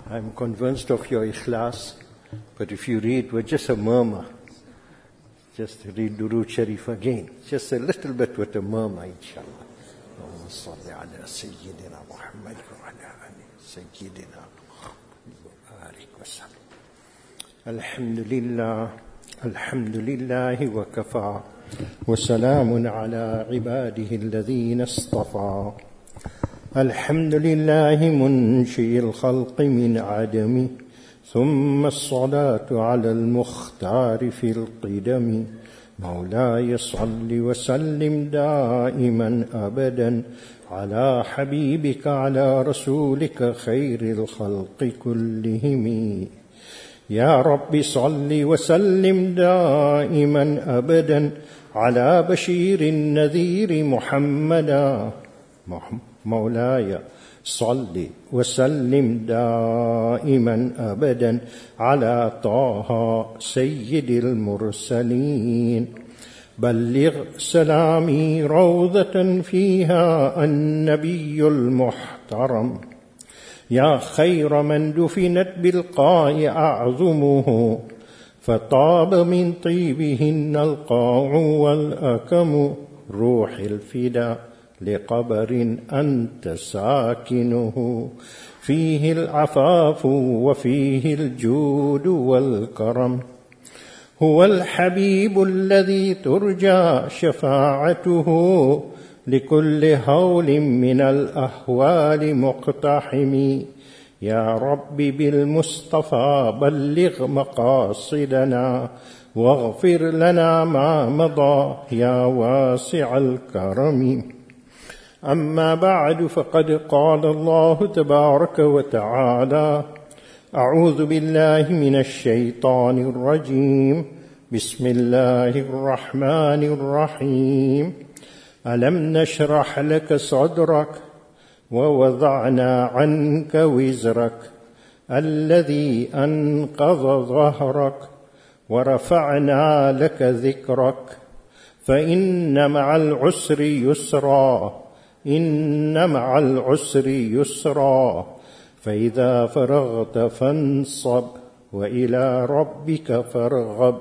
I'm convinced of your ikhlas, but if you read with just a murmur, just read Durood Sharif again, just a little bit with a murmur, inshallah. Allahumma salli ala Sayyidina Muhammad wa ala ali Sayyidina Muhammad wa sallam. Alhamdulillah wa kafa, wa salamun ala ibadihi alladhina istafa. الحمد لله منشئ الخلق من عدم ثم الصلاة على المختار في القدم مولاي صل وسلم دائما أبدا على حبيبك على رسولك خير الخلق كلهم يا رب صل وسلم دائما أبدا على بشير النذير محمدا مولاي صل وسلم دائما أبدا على طه سيد المرسلين بلغ سلامي روضة فيها النبي المحترم يا خير من دفنت بالقاع أعظمه فطاب من طيبهن القاع والأكم روح الفدا لقبر أنت ساكنه فيه العفاف وفيه الجود والكرم هو الحبيب الذي ترجى شفاعته لكل هول من الأهوال مقتحم يا رب بالمصطفى بلغ مقاصدنا واغفر لنا ما مضى يا واسع الكرم أما بعد فقد قال الله تبارك وتعالى أعوذ بالله من الشيطان الرجيم بسم الله الرحمن الرحيم ألم نشرح لك صدرك ووضعنا عنك وزرك الذي أنقض ظهرك ورفعنا لك ذكرك فإن مع العسر يسرا إن مع العسر يسرا فإذا فرغت فانصب وإلى ربك فارغب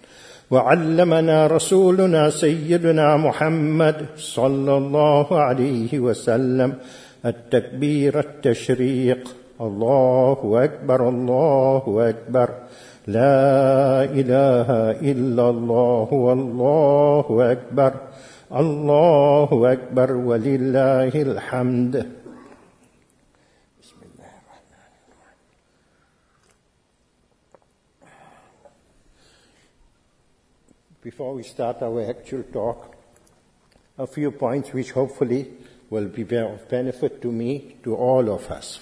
وعلمنا رسولنا سيدنا محمد صلى الله عليه وسلم التكبير التشريق الله أكبر الله أكبر لا إله إلا الله والله أكبر الله أكبر ولله الحمد. Before we start our actual talk, a few points which hopefully will be of benefit to me, to all of us.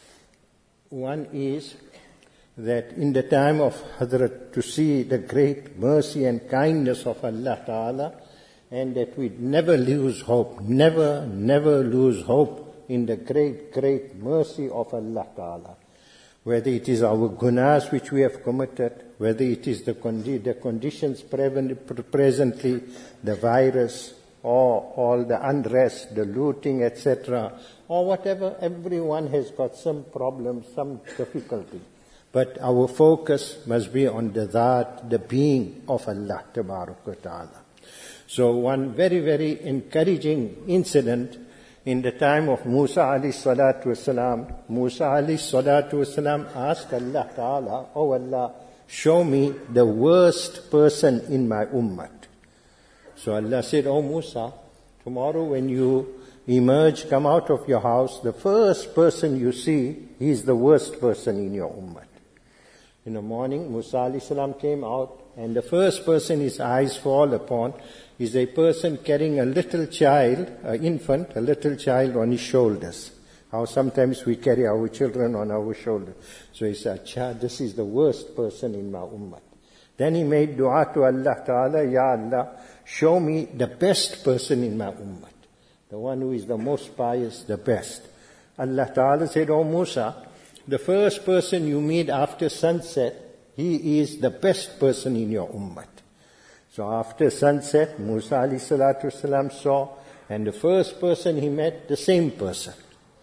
One is that in the time of Hazrat, to see the great mercy and kindness of Allah Ta'ala, and that we never lose hope, never lose hope in the great mercy of Allah Ta'ala. Whether it is our gunas which we have committed, whether it is the conditions presently, the virus, or all the unrest, the looting, etc., or whatever, everyone has got some problem, some difficulty. But our focus must be on the Dhat, the being of Allah Ta'ala. So one very encouraging incident in the time of Musa alayhi salatu wasalam. Musa alayhi salatu wasalam asked Allah Ta'ala, "Oh Allah, show me the worst person in my ummah." So Allah said, "Oh Musa, tomorrow when you emerge, come out of your house, the first person you see, he is the worst person in your ummah." In the morning, Musa alayhi salam came out, and the first person his eyes fall upon is a person carrying a little child, an infant, a little child on his shoulders. How sometimes we carry our children on our shoulders. So he said, this is the worst person in my ummah. Then he made dua to Allah Ta'ala, Ya Allah, show me the best person in my ummah. The one who is the most pious, the best. Allah Ta'ala said, "Oh Musa, the first person you meet after sunset, he is the best person in your ummah." So after sunset, Musa alayhi salatu wasalam saw, and the first person he met, the same person.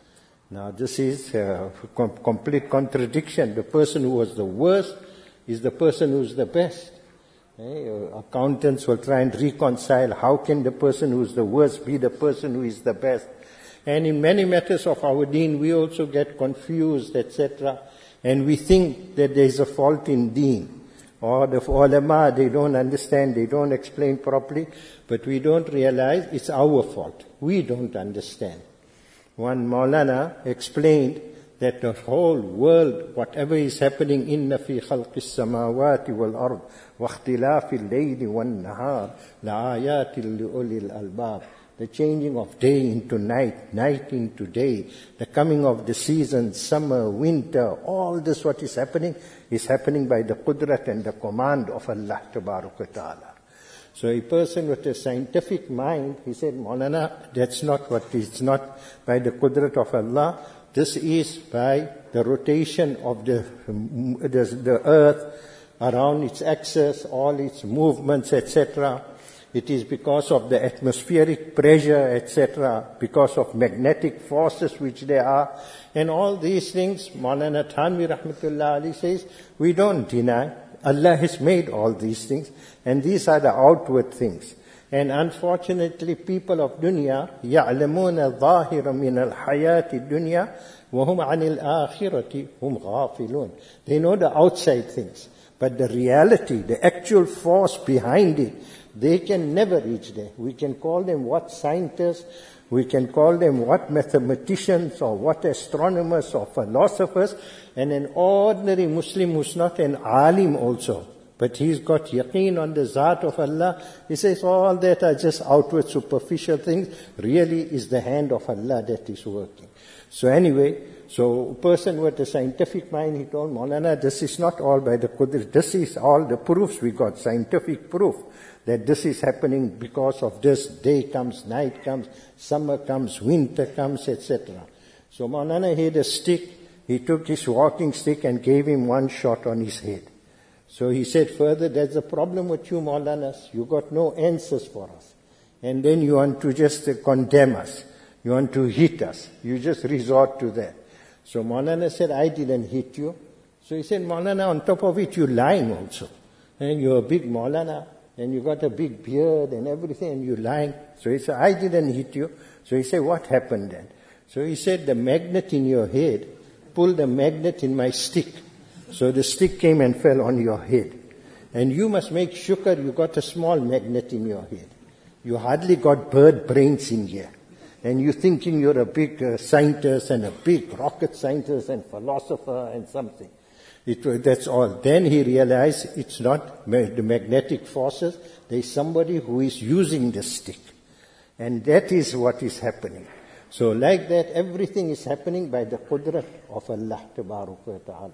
Now this is a complete contradiction. The person who was the worst is the person who's the best. Accountants will try and reconcile how can the person who's the worst be the person who is the best. And in many matters of our deen, we also get confused, etc. And we think that there is a fault in deen. Or the ulama, they don't understand, they don't explain properly. But we don't realize it's our fault. We don't understand. One Maulana explained that the whole world, whatever is happening, إِنَّ فِي خَلْقِ السَّمَاوَاتِ وَالْأَرْضِ وَاخْتِلَافِ اللَّيْلِ وَالنَّهَارِ لَآيَاتٍ لِأُولِي الْأَلْبَابِ. The changing of day into night, night into day, the coming of the seasons, summer, winter, all this what is happening by the qudrat and the command of Allah Tabaraka Ta'ala. So a person with a scientific mind, he said, Maulana, that's not what it's not by the qudrat of Allah. This is by the rotation of the earth around its axis, all its movements, etc. It is because of the atmospheric pressure, etc., because of magnetic forces which there are. And all these things, Maulana Thanvi Rahmatullah Ali says, we don't deny. Allah has made all these things, and these are the outward things. And unfortunately, people of dunya, يَعْلَمُونَ ظَاهِرًا مِنَ الْحَيَاةِ الدُّنْيَا وَهُمْ عَنِ الْآخِرَةِ هُمْ غَافِلُونَ. They know the outside things, but the reality, the actual force behind it, they can never reach there. We can call them what scientists, we can call them what mathematicians or what astronomers or philosophers, and an ordinary Muslim who's not an alim also, but he's got yaqeen on the Zat of Allah, he says all that are just outward superficial things, really is the hand of Allah that is working. So anyway, so a person with a scientific mind, he told Maulana, this is not all by the Qudr, this is all the proofs we got, scientific proof, that this is happening because of this, day comes, night comes, summer comes, winter comes, etc. So Maulana had a stick, he took his walking stick and gave him one shot on his head. So he said further, there's a problem with you Maulanas, you got no answers for us. And then you want to just condemn us, you want to hit us, you just resort to that. So Maulana said, I didn't hit you. So he said, Maulana, on top of it, you're lying also. And you're a big Maulana, and you got a big beard and everything, and you're lying. So he said, I didn't hit you. So he said, what happened then? So he said, the magnet in your head pulled the magnet in my stick. So the stick came and fell on your head. And you must make shukr you got a small magnet in your head. You hardly got bird brains in here. And you're thinking you're a big scientist and a big rocket scientist and philosopher and something. That's all. Then he realized it's not the magnetic forces. There's somebody who is using the stick. And that is what is happening. So like that, everything is happening by the qudrat of Allah Tabaraka Ta'ala.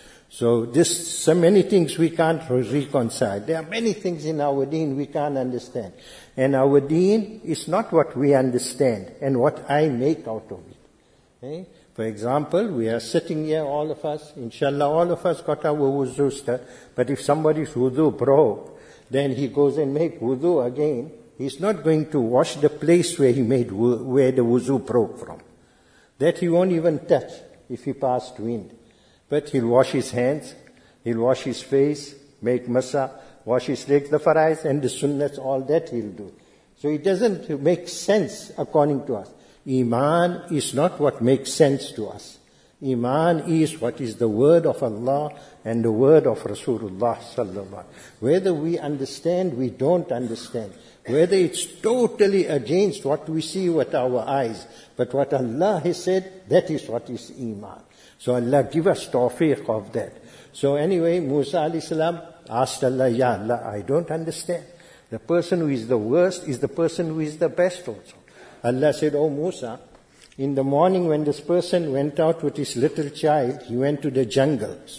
So so many things we can't reconcile. There are many things in our deen we can't understand. And our deen is not what we understand and what I make out of it. Okay? For example, we are sitting here, all of us, inshallah, all of us got our wuzu start. But if somebody's wuzu broke, then he goes and make wuzu again. He's not going to wash the place where where the wuzu broke from. That he won't even touch if he passed wind. But he'll wash his hands, he'll wash his face, make masa, wash his legs, the farais and the sunnats, all that he'll do. So it doesn't make sense according to us. Iman is not what makes sense to us. Iman is what is the word of Allah and the word of Rasulullah sallallahu alaihi wasallam. Whether we understand, we don't understand. Whether it's totally against what we see with our eyes. But what Allah has said, that is what is Iman. So Allah give us tawfiq of that. So anyway, Musa alayhi salam asked Allah, Ya Allah, I don't understand. The person who is the worst is the person who is the best also. Allah said, Oh Musa, in the morning when this person went out with his little child, he went to the jungles.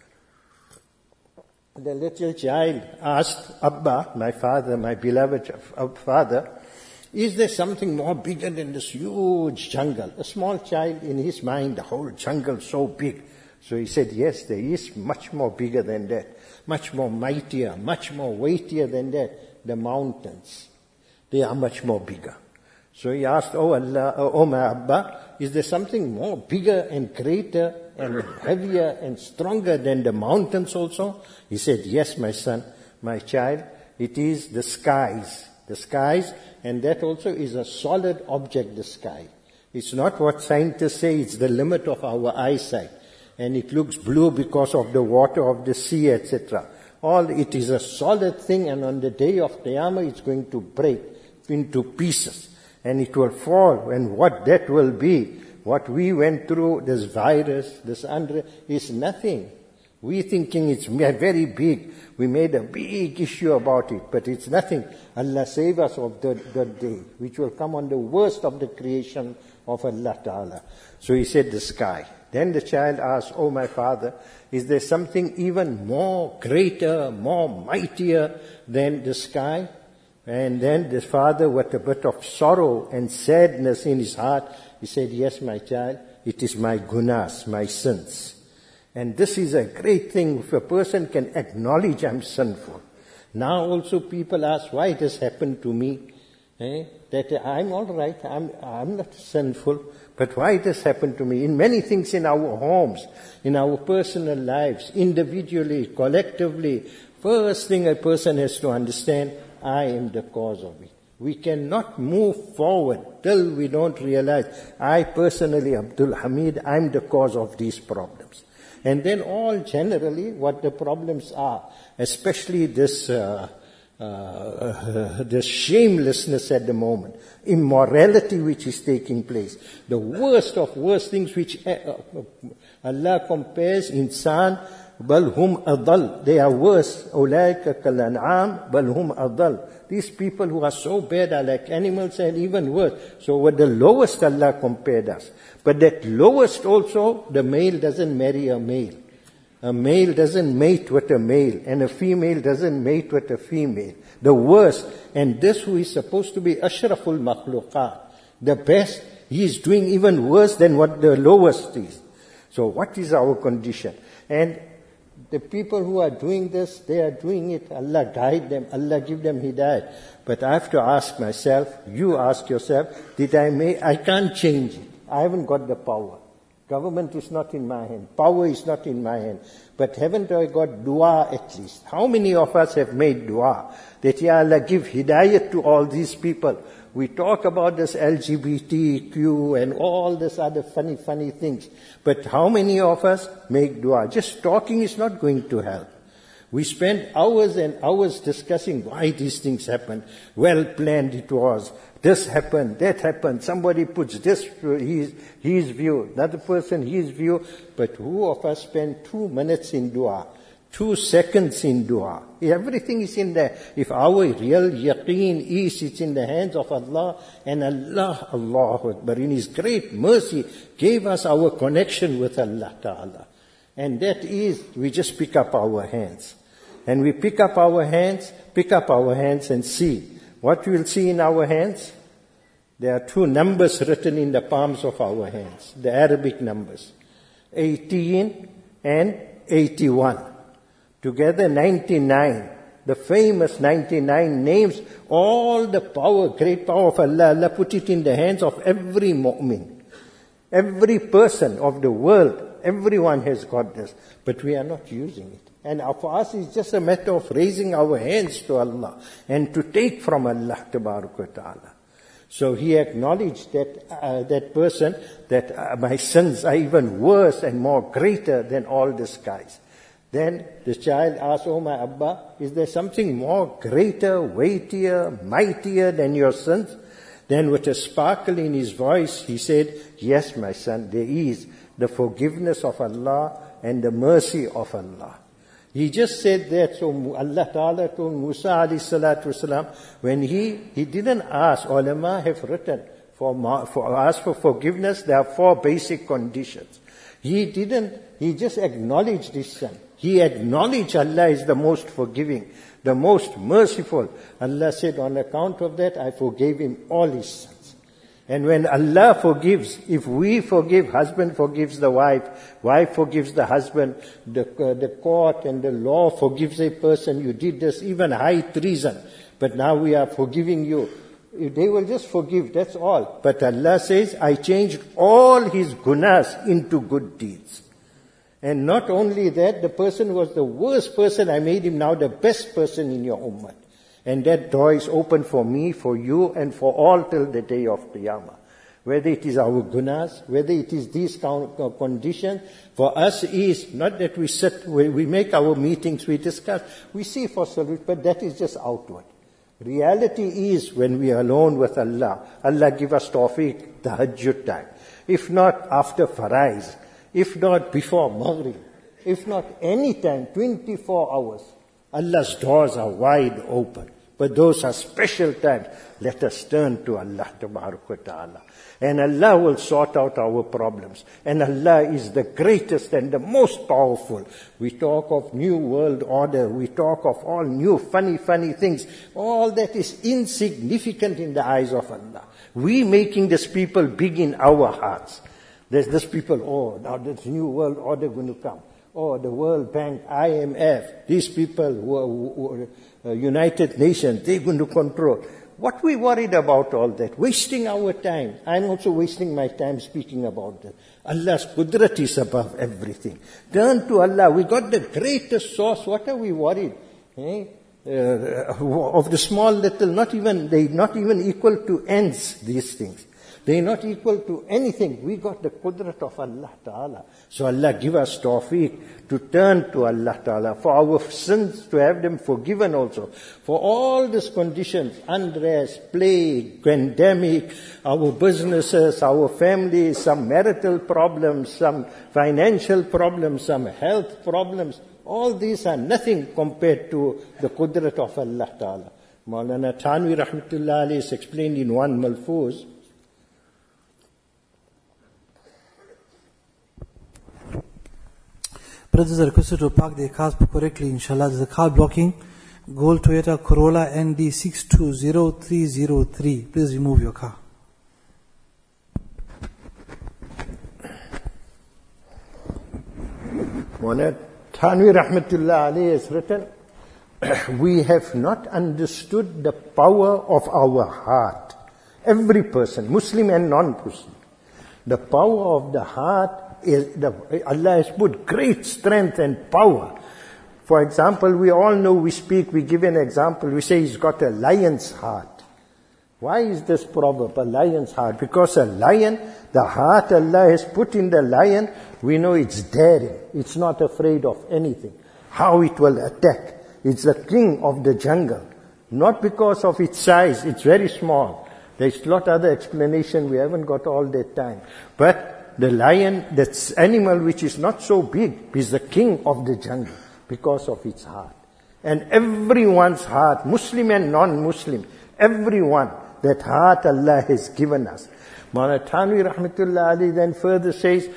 The little child asked Abba, my father, my beloved father, is there something more bigger than this huge jungle? A small child, in his mind, the whole jungle so big. So he said, yes, there is much more bigger than that. Much more mightier, much more weightier than that. The mountains, they are much more bigger. So he asked, oh Allah, oh my Abba, is there something more bigger and greater and heavier and stronger than the mountains also? He said, yes, my son, my child, it is the skies. The skies, and that also is a solid object, the sky. It's not what scientists say, it's the limit of our eyesight. And it looks blue because of the water of the sea, etc. All it is a solid thing, and on the day of Qiyamah it's going to break into pieces. And it will fall, and what that will be, what we went through, this virus, this is nothing. We thinking it's very big. We made a big issue about it, but it's nothing. Allah save us of that day, which will come on the worst of the creation of Allah Ta'ala. So he said the sky. Then the child asked, oh my father, is there something even more greater, more mightier than the sky? And then the father, with a bit of sorrow and sadness in his heart, he said, yes, my child, it is my gunas, my sins. And this is a great thing if a person can acknowledge I'm sinful. Now also people ask, why this happened to me? That I'm all right, I'm not sinful, but why this happened to me? In many things in our homes, in our personal lives, individually, collectively, first thing a person has to understand, I am the cause of it. We cannot move forward till we don't realize, I personally, Abdul Hamid, I'm the cause of these problems. And then all generally what the problems are, especially this shamelessness at the moment, immorality which is taking place, the worst of worst things which Allah compares insan, bal hum adal, they are worse, ulaika kal an'am, bal hum adal. These people who are so bad are like animals and even worse. So with the lowest Allah compared us. But that lowest also, the male doesn't marry a male. A male doesn't mate with a male, and a female doesn't mate with a female. The worst, and this who is supposed to be ashraful makhluqat, the best, he is doing even worse than what the lowest is. So what is our condition? And the people who are doing this, they are doing it, Allah guide them, Allah give them hidayah. But I have to ask myself, you ask yourself, I can't change it. I haven't got the power. Government is not in my hand. Power is not in my hand. But haven't I got dua at least? How many of us have made dua? That Ya Allah give hidayat to all these people. We talk about this LGBTQ and all this other funny things. But how many of us make dua? Just talking is not going to help. We spend hours and hours discussing why these things happen. Well planned it was. This happened, that happened. Somebody puts this, his view, another person, his view. But who of us spend 2 minutes in dua? 2 seconds in dua? Everything is in there. If our real yaqeen is, it's in the hands of Allah. And Allah, Allahu Akbar, in His great mercy, gave us our connection with Allah Ta'ala. And that is, we just pick up our hands. And we pick up our hands and see. What we will see in our hands? There are 2 numbers written in the palms of our hands, the Arabic numbers. 18 and 81. Together 99. The famous 99 names, all the power, great power of Allah. Allah put it in the hands of every mu'min. Every person of the world, everyone has got this. But we are not using it. And for us, it's just a matter of raising our hands to Allah and to take from Allah Ta'ala. So he acknowledged that person, that my sins are even worse and more greater than all the skies. Then the child asked, oh my Abba, is there something more greater, weightier, mightier than your sins? Then with a sparkle in his voice, he said, yes, my son, there is the forgiveness of Allah and the mercy of Allah. He just said that, so Allah Ta'ala told Musa alayhi salatu wasalam, when he didn't ask, ulama have written, ask for forgiveness, there are 4 basic conditions. He just acknowledged his son. He acknowledged Allah is the most forgiving, the most merciful. Allah said, on account of that, I forgave him all his sins. And when Allah forgives, if we forgive, husband forgives the wife forgives the husband, the court and the law forgives a person, you did this, even high treason, but now we are forgiving you. They will just forgive, that's all. But Allah says, I changed all his gunas into good deeds. And not only that, the person was the worst person, I made him now the best person in your ummah. And that door is open for me, for you, and for all till the day of Qiyamah. Whether it is our gunas, whether it is these conditions, for us is not that we sit, we make our meetings, we discuss, we see for salute, but that is just outward. Reality is when we are alone with Allah, Allah give us tawfiq, tahajjud time. If not after faraiz, if not before maghrib, if not any time, 24 hours, Allah's doors are wide open. But those are special times. Let us turn to Allah Ta'ala. And Allah will sort out our problems. And Allah is the greatest and the most powerful. We talk of new world order. We talk of all new funny things. All that is insignificant in the eyes of Allah. We making this people big in our hearts. There's this people, now this new world order going to come. The World Bank, IMF, these people who are United Nations, they're going to control. What we worried about all that? Wasting our time. I'm also wasting my time speaking about that. Allah's qudrat is above everything. Turn to Allah. We got the greatest source. What are we worried? Of the small little, they're not even equal to ants, these things. They're not equal to anything. We got the qudrat of Allah Ta'ala. So Allah give us tawfiq to turn to Allah Ta'ala, for our sins to have them forgiven also. For all these conditions, unrest, plague, pandemic, our businesses, our families, some marital problems, some financial problems, some health problems, all these are nothing compared to the qudrat of Allah Ta'ala. Maulana Thanvi Rahmatullah Alayhi is explained in one malfuz. Brothers are requested to park their cars correctly, inshallah. There's a car blocking. Gold Toyota Corolla ND 620303. Please remove your car. Thanvi Rahmatullah Alayhi has written, we have not understood the power of our heart. Every person, Muslim and non-Muslim. The power of the heart Allah has put great strength and power. For example, we all know we give an example, we say he's got a lion's heart. Why is this proverb, a lion's heart? Because a lion, the heart Allah has put in the lion, we know it's daring. It's not afraid of anything. How it will attack. It's the king of the jungle. Not because of its size, it's very small. There's a lot other explanation, we haven't got all that time. But the lion, that animal which is not so big, is the king of the jungle because of its heart. And everyone's heart, Muslim and non-Muslim, everyone, that heart Allah has given us. Maulana Thanvi Rahmatullah Alayhi then further says,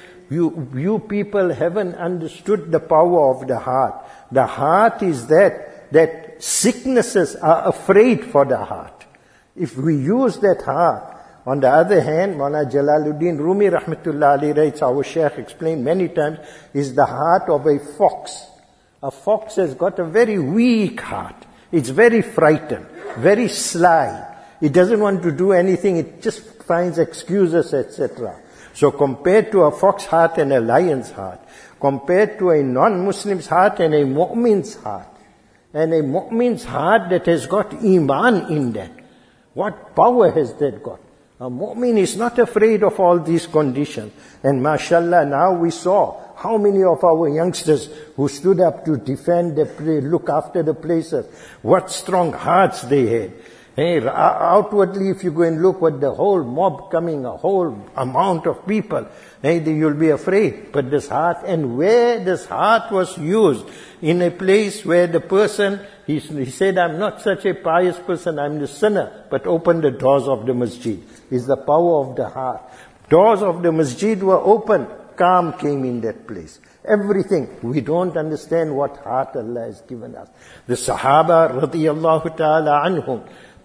you people haven't understood the power of the heart. The heart is that sicknesses are afraid for the heart. If we use that heart, on the other hand, Maulana Jalaluddin Rumi Rahmatullah Alayhi writes, our Shaykh explained many times, is the heart of a fox. A fox has got a very weak heart. It's very frightened, very sly. It doesn't want to do anything, it just finds excuses, etc. So compared to a fox heart and a lion's heart, compared to a non-Muslim's heart and a mu'min's heart, and a mu'min's heart that has got iman in that, what power has that got? A mu'min is not afraid of all these conditions. And mashallah, now we saw how many of our youngsters who stood up to defend the place, look after the places, what strong hearts they had. Hey, outwardly, if you go and look what the whole mob coming, a whole amount of people, hey, you'll be afraid. But this heart, and where this heart was used, in a place where the person, he said, I'm not such a pious person, I'm the sinner, but open the doors of the masjid. Is the power of the heart. Doors of the masjid were open, calm came in that place. Everything. We don't understand what heart Allah has given us. The Sahaba, radiyallahu ta'ala anhum,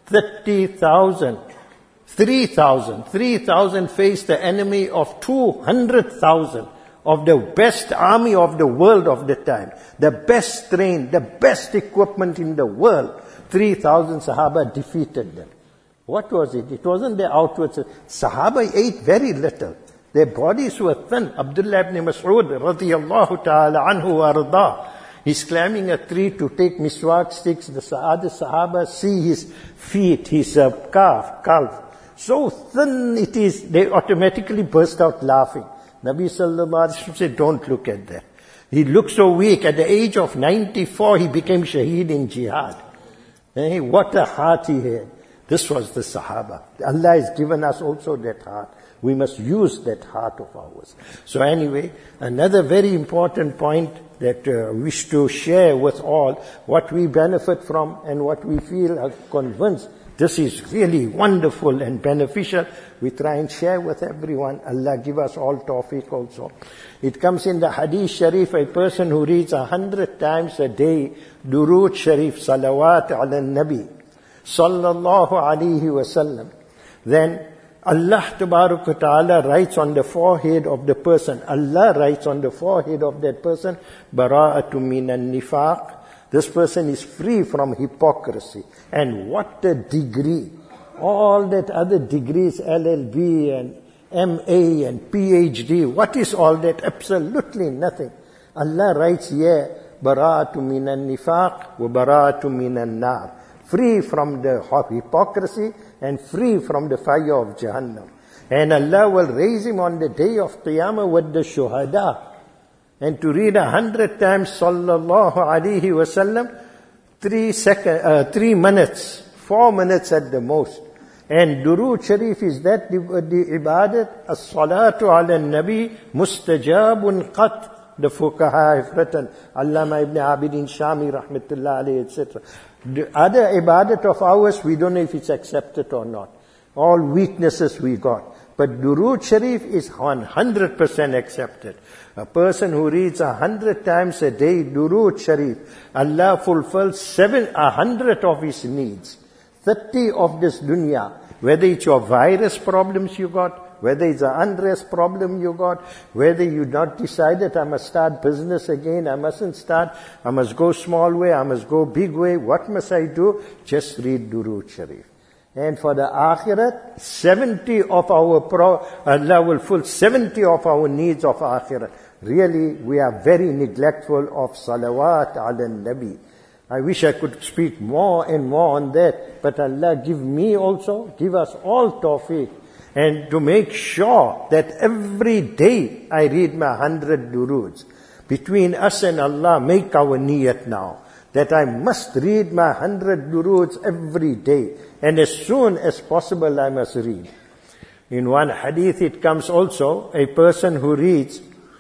30,000 faced the enemy of 200,000 of the best army of the world of the time. The best trained, the best equipment in the world. 3,000 Sahaba defeated them. What was it? It wasn't their outward. Sahaba ate very little. Their bodies were thin. Abdullah ibn Mas'ud radiyallahu ta'ala anhu wa arda. He's climbing a tree to take miswak sticks. The other Sahaba see his feet, his calf. So thin it is, they automatically burst out laughing. Nabi sallallahu alaihi wasallam said, don't look at that. He looked so weak. At the age of 94, he became shaheed in jihad. Hey, what a heart he had. This was the Sahaba. Allah has given us also that heart. We must use that heart of ours. So anyway, another very important point that I wish to share with all, what we benefit from and what we feel are convinced this is really wonderful and beneficial. We try and share with everyone. Allah give us all tawfiq also. It comes in the Hadith Sharif, a person who reads 100 times a day, Durood Sharif, Salawat ala Nabi, Sallallahu Alaihi Wasallam, then Allah Tabarak wa Ta'ala writes on the forehead of the person, Allah writes on the forehead of that person, Bara'atu minan nifaq. This person is free from hypocrisy. And what a degree. All that other degrees, LLB and MA and PhD, what is all that? Absolutely nothing. Allah writes here, Bara'atu minan nifaq wa bara'atu minan nar. Free from the hypocrisy and free from the fire of Jahannam. And Allah will raise him on the day of Qiyamah with the shuhada. And to read 100 times Sallallahu Alaihi Wasallam, 3 minutes, 4 minutes at the most. And Durood Sharif is that the ibadat, as-salatu ala nabi mustajabun qat. The fuqaha have written, Allama ibn Abidin Shami rahmatullah alayhi, etc. The other ibadat of ours, we don't know if it's accepted or not. All weaknesses we got. But Durood Sharif is 100% accepted. A person who reads 100 times a day Durood Sharif, Allah fulfills 100 of his needs. 30 of this dunya. Whether it's your virus problems you got, whether it's an unrest problem you got, whether you not decided, I must start business again, I mustn't start, I must go small way, I must go big way, what must I do? Just read Durood Sharif. And for the akhirat, 70 of our Allah will fulfill 70 of our needs of akhirat. Really, we are very neglectful of salawat ala nabi. I wish I could speak more and more on that, but Allah give us all tawfiq. And to make sure that every day I read my 100 duroods. Between us and Allah, make our niyat now. That I must read my 100 duroods every day. And as soon as possible I must read. In one hadith it comes also, a person who reads,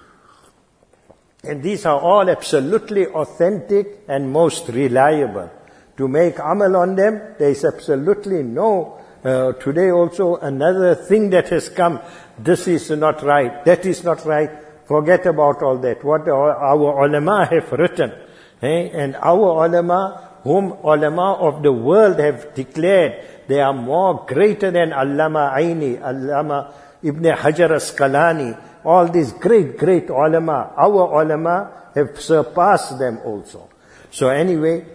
and these are all absolutely authentic and most reliable. To make amal on them, there is absolutely no today also another thing that has come, this is not right, that is not right, forget about all that. What our ulama have written, and our ulama, whom ulama of the world have declared, they are more greater than Allama Aini, Allama Ibn Hajar Asqalani, all these great ulama. Our ulama have surpassed them also. So anyway,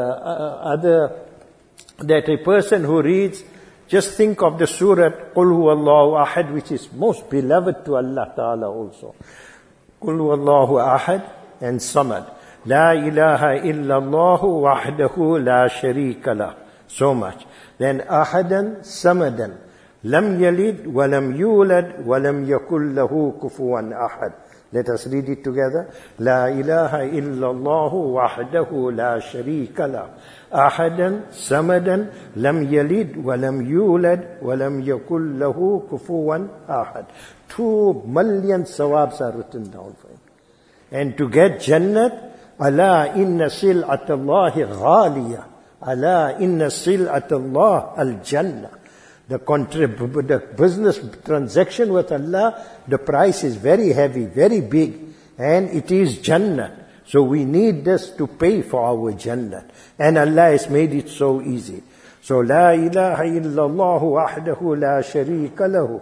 that a person who reads, just think of the surah Qul Huwallahu Ahad, which is most beloved to Allah Ta'ala also. Qul Huwallahu Ahad and Samad. La ilaha illallah wahdahu la sharika lah. So much. Then Ahadan Samadan. Lam yalid walam yulad walam yakul lahu kufuwan ahad. Let us read it together. La ilaha illallah wahdahu la sharika lah. Ahadan Samadan lam yalid walam yulad walam yakul lahu kufuwan ahad. 2 million sawabs are written down for him. And to get Jannat, ala inna sil'atallahi ghaliya. Ala inna sil'atallah al-jannah. The business transaction with Allah, the price is very heavy, very big, and it is Jannah. So we need this to pay for our Jannah. And Allah has made it so easy. So, La ilaha illallah wahdahu la sharika lahu.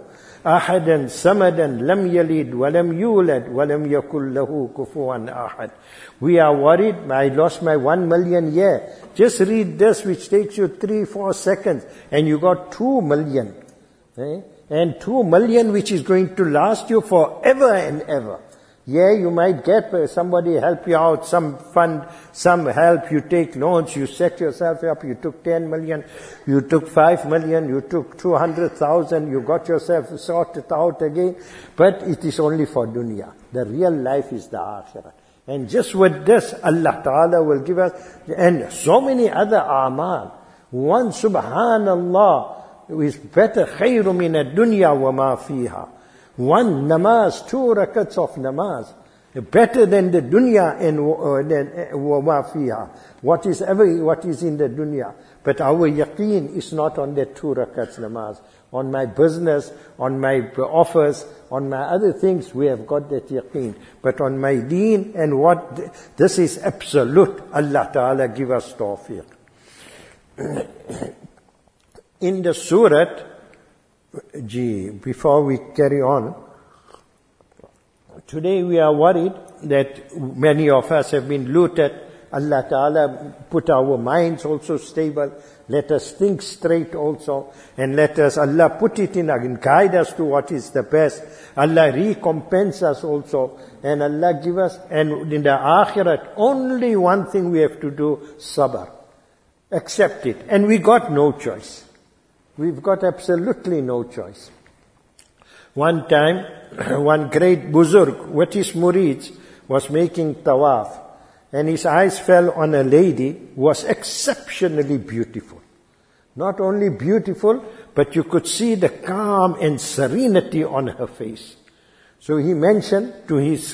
أحدا سمدا لم يلد ولم يولد ولم يكن له كفوا أحد. We are worried, I lost my 1 million year. Just read this, which takes you 3-4 seconds, and you got 2 million. And 2 million which is going to last you forever and ever. Yeah, you might get somebody help you out, some fund, some help, you take loans, you set yourself up, you took 10 million, you took 5 million, you took 200,000, you got yourself sorted out again, but it is only for dunya. The real life is the akhirah. And just with this, Allah Ta'ala will give us, and so many other a'mal. One subhanallah is better, khayru min ad-dunya wa ma fiha. One namaz, 2 rakats of namaz, better than the dunya and wa ma fiha. What is in the dunya. But our yaqeen is not on the 2 rakats namaz. On my business, on my offers, on my other things, we have got that yaqeen. But on my deen and this is absolute. Allah Ta'ala give us tawfiq. In the surah, before we carry on, today we are worried that many of us have been looted. Allah Ta'ala put our minds also stable. Let us think straight also. And let us, Allah put it in and guide us to what is the best. Allah recompense us also. And Allah give us, and in the akhirat, only one thing we have to do, sabr. Accept it. And we got no choice. We've got absolutely no choice. One time, one great buzurg, with his murids, was making tawaf. And his eyes fell on a lady who was exceptionally beautiful. Not only beautiful, but you could see the calm and serenity on her face. So he mentioned to his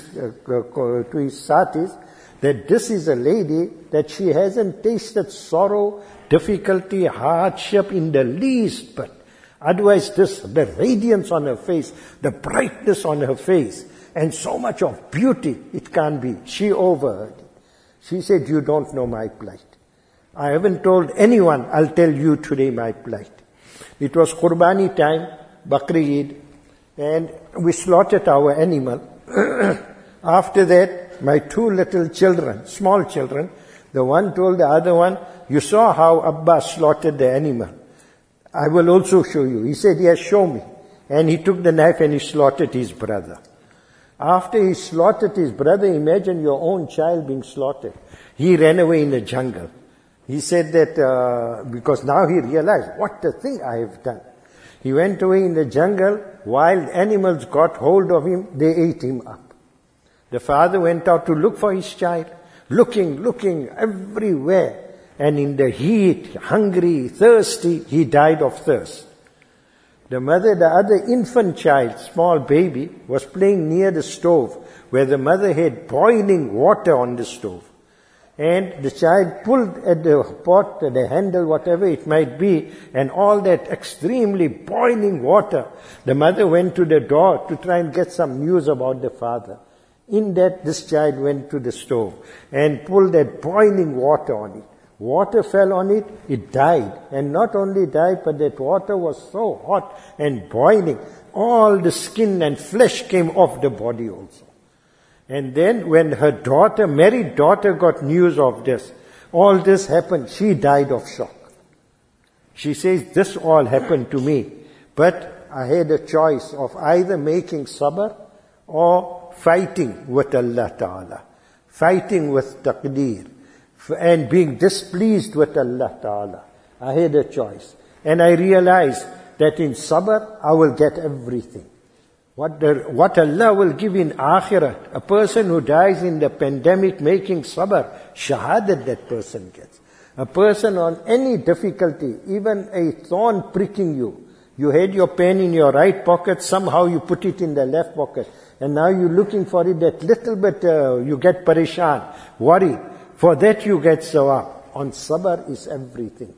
satis that this is a lady that she hasn't tasted sorrow, difficulty, hardship in the least, but otherwise the radiance on her face, the brightness on her face, and so much of beauty, it can't be. She overheard it. She said, you don't know my plight. I haven't told anyone, I'll tell you today my plight. It was Qurbani time, Bakri Eid, and we slaughtered our animal. After that, my 2 little children, small children, the one told the other one, you saw how Abbas slaughtered the animal. I will also show you. He said, yes, show me. And he took the knife and he slaughtered his brother. After he slaughtered his brother, imagine your own child being slaughtered. He ran away in the jungle. He said that, because now he realized, what the thing I have done. He went away in the jungle, wild animals got hold of him, they ate him up. The father went out to look for his child, looking everywhere. And in the heat, hungry, thirsty, he died of thirst. The mother, the other infant child, small baby, was playing near the stove, where the mother had boiling water on the stove. And the child pulled at the pot, at the handle, whatever it might be, and all that extremely boiling water. The mother went to the door to try and get some news about the father. In that, this child went to the stove and pulled that boiling water on it. Water fell on it, it died. And not only died, but that water was so hot and boiling. All the skin and flesh came off the body also. And then when her daughter, married daughter, got news of this, all this happened, she died of shock. She says, this all happened to me. But I had a choice of either making sabr or fighting with Allah Ta'ala. Fighting with taqdeer. And being displeased with Allah Ta'ala. I had a choice. And I realized that in sabr, I will get everything. What Allah will give in akhirat, a person who dies in the pandemic making sabr, shahadat that person gets. A person on any difficulty, even a thorn pricking you. You had your pen in your right pocket, somehow you put it in the left pocket. And now you're looking for it, that little bit, you get parishan, worry. For that you get sawab. On sabr is everything.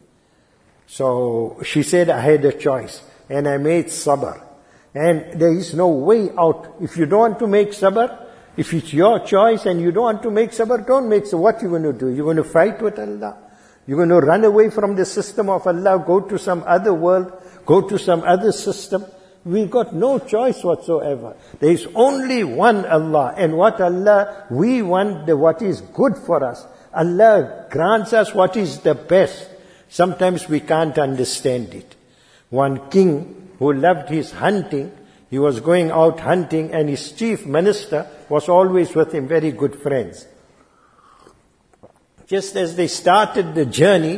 So she said, I had a choice. And I made sabr. And there is no way out. If you don't want to make sabr, if it's your choice and you don't want to make sabr, don't make sabr. What you going to do? You're going to fight with Allah? You're going to run away from the system of Allah, go to some other world, go to some other system? We got no choice whatsoever. There is only one Allah. And what Allah, we want what is good for us. Allah grants us what is the best. Sometimes we can't understand it. One king who loved his hunting, he was going out hunting and his chief minister was always with him, very good friends. Just as they started the journey,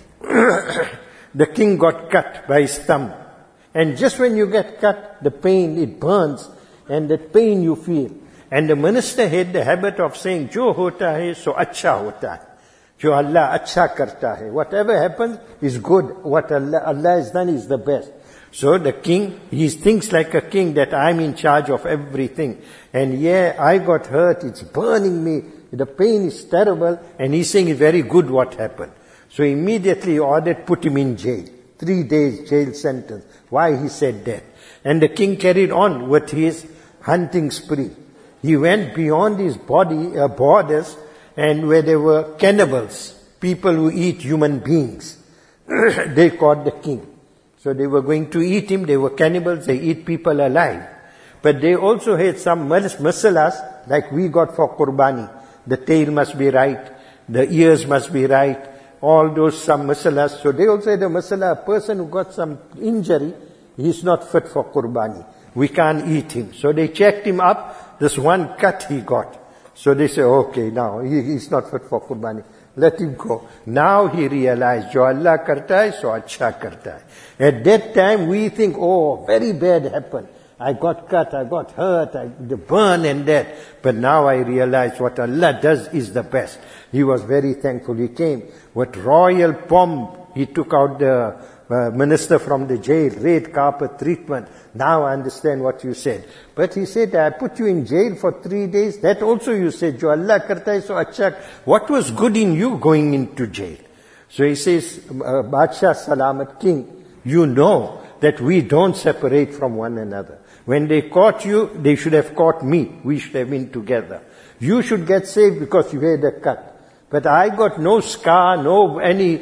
the king got cut by his thumb. And just when you get cut, the pain, it burns, and that pain you feel. And the minister had the habit of saying, "Jo hota hai, so acha hota hai." Jo Allah acha karta hai. Whatever happens is good. What Allah has done is the best. So the king, he thinks like a king that I'm in charge of everything. And yeah, I got hurt, it's burning me, the pain is terrible, and he's saying it's very good what happened. So immediately he ordered, put him in jail. 3 days jail sentence. Why he said that? And the king carried on with his hunting spree. He went beyond his borders, and where there were cannibals, people who eat human beings. They caught the king. So they were going to eat him, they were cannibals, they eat people alive. But they also had some masalas, like we got for Qurbani. The tail must be right, the ears must be right, all those some masalas. So they also had a masala, a person who got some injury, he's not fit for Qurbani. We can't eat him. So they checked him up, this one cut he got. So they say, okay, now he's not fit for Qurbani. Let him go. Now he realized, Jo Allah karta hai, so acha karta hai. At that time we think, oh, very bad happened. I got cut, I got hurt, the burn and that. But now I realize what Allah does is the best. He was very thankful. He came with royal pomp. He took out the minister from the jail, red carpet treatment. Now I understand what you said. But he said, I put you in jail for 3 days. That also you said, Jo Allah karta hai, so acha. What was good in you going into jail? So he says, Badshah Salamat, king, you know that we don't separate from one another. When they caught you, they should have caught me. We should have been together. You should get saved because you had a cut. But I got no scar, no any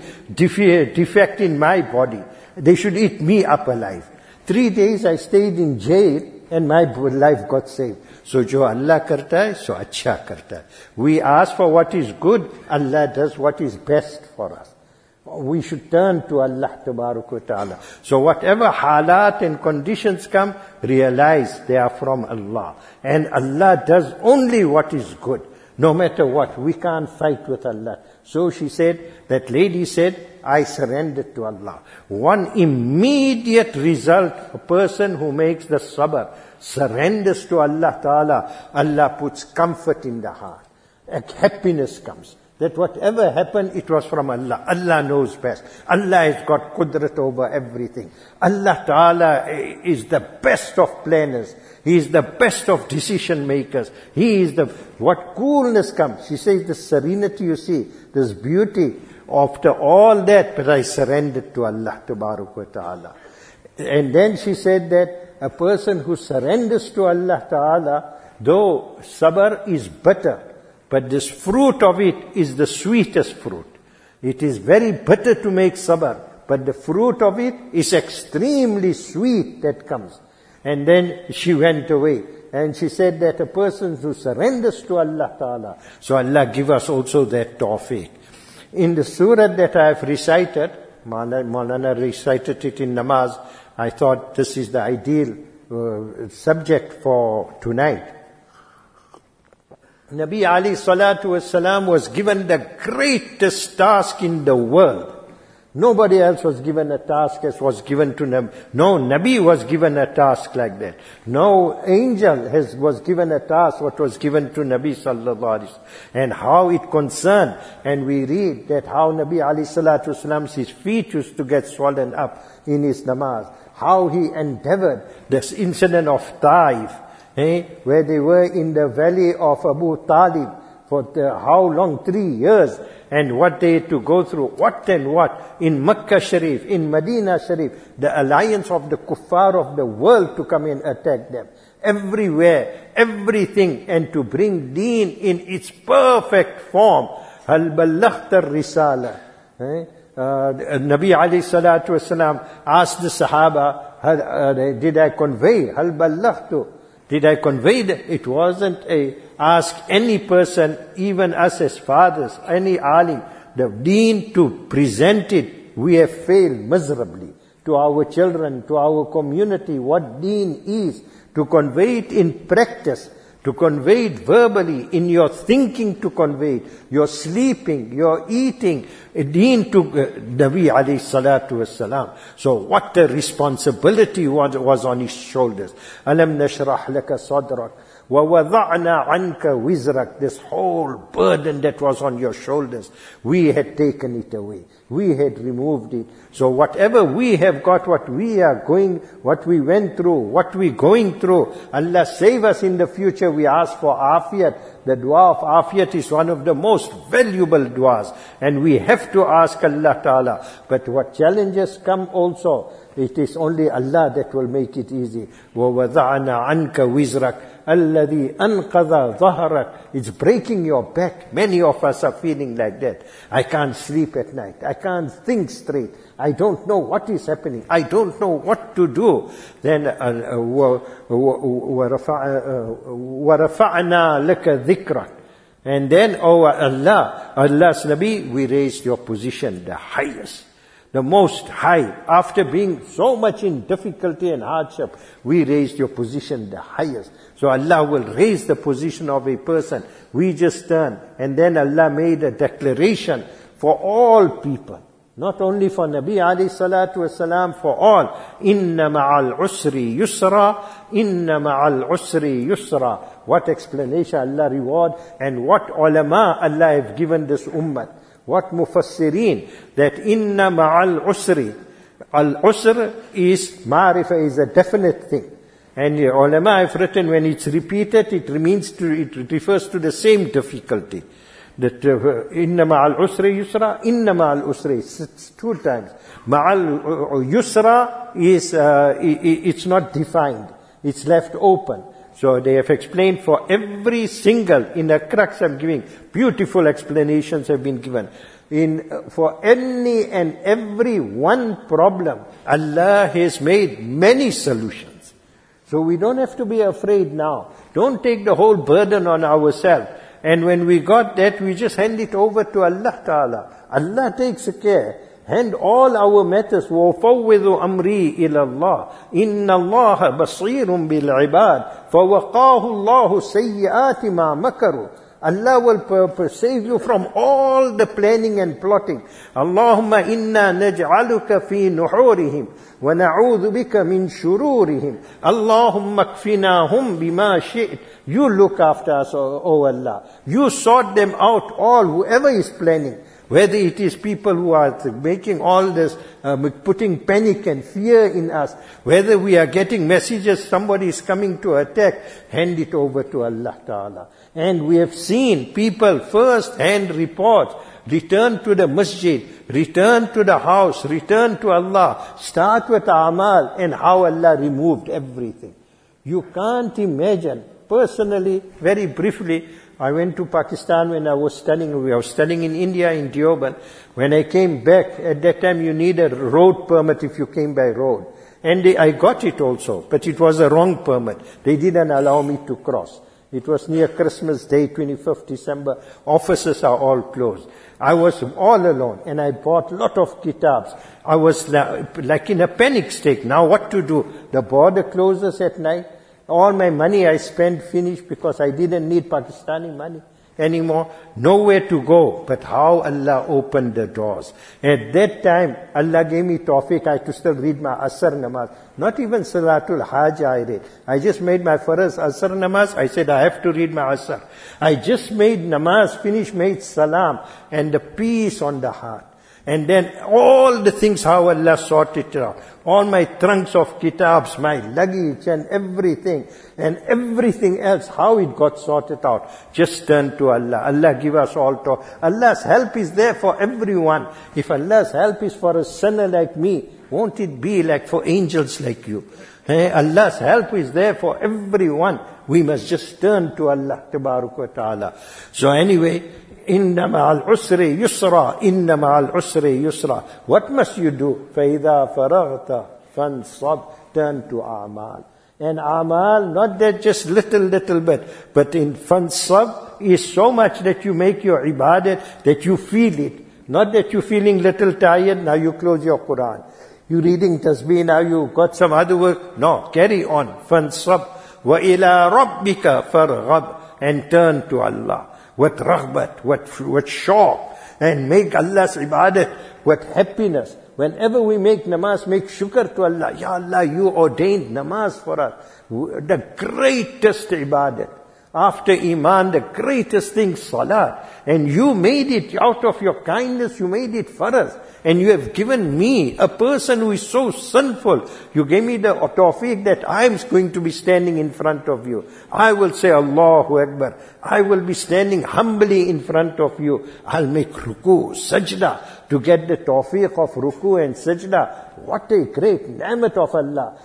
defect in my body. They should eat me up alive. 3 days I stayed in jail and my life got saved. So Jo Allah karta hai, so acha karta hai. We ask for what is good, Allah does what is best for us. We should turn to Allah Tabarak wa Ta'ala. So whatever halat and conditions come, realize they are from Allah. And Allah does only what is good. No matter what, we can't fight with Allah. So she said, that lady said, I surrendered to Allah. One immediate result, a person who makes the sabr, surrenders to Allah Ta'ala, Allah puts comfort in the heart. Happiness comes. That whatever happened, it was from Allah. Allah knows best. Allah has got qudrat over everything. Allah Ta'ala is the best of planners. He is the best of decision makers. He is what coolness comes. She says, the serenity you see, this beauty, after all that, but I surrendered to Allah Tabarak wa Ta'ala. And then she said that a person who surrenders to Allah Ta'ala, though sabr is bitter, but this fruit of it is the sweetest fruit. It is very bitter to make sabr, but the fruit of it is extremely sweet that comes. And then she went away. And she said that a person who surrenders to Allah Ta'ala, so Allah give us also that tawfiq. In the surah that I have recited, Maulana recited it in namaz, I thought this is the ideal subject for tonight. Nabi alayhi salatu wasalam was given the greatest task in the world. Nobody else was given a task as was given to Nabi. No Nabi was given a task like that. No angel was given a task what was given to Nabi sallallahu alaihi wasallam. And how it concerned. And we read that how Nabi alayhi salatu wasalam, his feet used to get swollen up in his namaz. How he endeavored this incident of Taif. Where they were in the valley of Abu Talib for how long? 3 years. And what they had to go through, what and what. In Makkah Sharif, in Medina Sharif, the alliance of the kuffar of the world to come and attack them. Everywhere, everything, and to bring deen in its perfect form. Hal ballaghta risala. Nabi alayhi salatu wasalam asked the Sahaba, did I convey? Hal ballaghtu? Did I convey that? It wasn't ask any person, even us as fathers, any alim, the deen to present it. We have failed miserably to our children, to our community, what deen is, to convey it in practice, to convey it verbally, in your thinking to convey it, your sleeping, your eating, a deen to Nabi alayhi salatu wassalam. So what a responsibility was on his shoulders. Alam nashrah laka sadrak wa wada'na anka wizrak. This whole burden that was on your shoulders, we had taken it away. We had removed it. So whatever we have got, what we went through, what we're going through, Allah save us in the future. We ask for afiyat. The dua of afiyat is one of the most valuable duas. And we have to ask Allah Ta'ala. But what challenges come also, it is only Allah that will make it easy. وَوَضَعْنَا عَنْكَ وِزْرَكَ الَّذِي أَنْقَذَ ظَهْرَكَ. It's breaking your back. Many of us are feeling like that. I can't sleep at night. I can't think straight. I don't know what is happening. I don't know what to do. Then وَرَفَعْنَا لَكَ ذِكْرَكَ. And then, oh Allah, Allah's Nabi, we raised your position the highest, the most high. After being so much in difficulty and hardship, we raised your position the highest. So Allah will raise the position of a person. We just turn. And then Allah made a declaration for all people. Not only for Nabi alayhi salatu wasalam, for all. Inna ma'al usri yusra, inna ma'al usri yusra. What explanation Allah reward, and what ulama Allah have given this ummah. What mufassirin, that inna ma'al usri. Al-usr is, ma'rifah is a definite thing. And the ulama have written, when it's repeated, it refers to the same difficulty. That inna ma'al usri yusra, inna ma'al usri, it's 2 times. Ma'al yusra is, it's not defined. It's left open. So they have explained for every single, in the crux I'm giving, beautiful explanations have been given. For any and every one problem, Allah has made many solutions. So we don't have to be afraid now. Don't take the whole burden on ourselves. And when we got that, we just hand it over to Allah Ta'ala. Allah takes care. Hand all our matters. وَفَوِّضُ أَمْرِي إِلَى اللَّهِ إِنَّ اللَّهَ بَصِيرٌ بِالْعِبَادِ فَوَقَاهُ اللَّهُ سَيِّئَاتِ مَا مَكَرُوا. Allah will save you from all the planning and plotting. Allahumma inna naj'aluka fi nuhurihim wa na'udhu bika min shururihim. Allahumma kfinahum bima shi't. You look after us, O Allah. You sort them out, all, whoever is planning. Whether it is people who are making all this, putting panic and fear in us, whether we are getting messages, somebody is coming to attack, hand it over to Allah Ta'ala. And we have seen people first-hand reports, return to the masjid, return to the house, return to Allah, start with amal, and how Allah removed everything. You can't imagine. Personally, very briefly, I went to Pakistan when I was studying. I was studying in India, in Deoband. When I came back, at that time you need a road permit if you came by road. And I got it also, but it was a wrong permit. They didn't allow me to cross. It was near Christmas Day, 25th December. Offices are all closed. I was all alone, and I bought a lot of kitabs. I was like in a panic state. Now what to do? The border closes at night. All my money I spent finished because I didn't need Pakistani money anymore. Nowhere to go. But how Allah opened the doors. At that time, Allah gave me tawfiq. I had to still read my Asr namaz. Not even Salatul Hajj I read. I just made my first Asr namaz. I said I have to read my Asr. I just made namaz, finished, made salam. And the peace on the heart. And then all the things how Allah sorted it out. All my trunks of kitabs, my luggage and everything else, how it got sorted out. Just turn to Allah. Allah give us all to. Allah's help is there for everyone. If Allah's help is for a sinner like me, won't it be like for angels like you? Allah's help is there for everyone. We must just turn to Allah, Tabarak wa Ta'ala. So anyway, Inna ma'al usri yusra, inna ma'al usri yusra. What must you do? فَإِذَا فَرَغْتَ فَانْصَبْ. Turn to a'mal. And a'mal, not that just little bit, but in fansab is so much that you make your ibadat, that you feel it. Not that you're feeling little tired, now you close your Quran. You reading tasbih, now you got some other work. No, carry on. Fansab. Wa ila rabbika farghab. And turn to Allah. With raghbat, with shauq. And make Allah's ibadat with happiness. Whenever we make namaz, make shukr to Allah. Ya Allah, you ordained namaz for us. The greatest ibadat. After iman, the greatest thing, salah. And you made it out of your kindness, you made it for us. And you have given me, a person who is so sinful, you gave me the tawfiq that I am going to be standing in front of you. I will say Allahu Akbar. I will be standing humbly in front of you. I'll make ruku, sajda, to get the tawfiq of ruku and sajda. What a great ni'mat of Allah.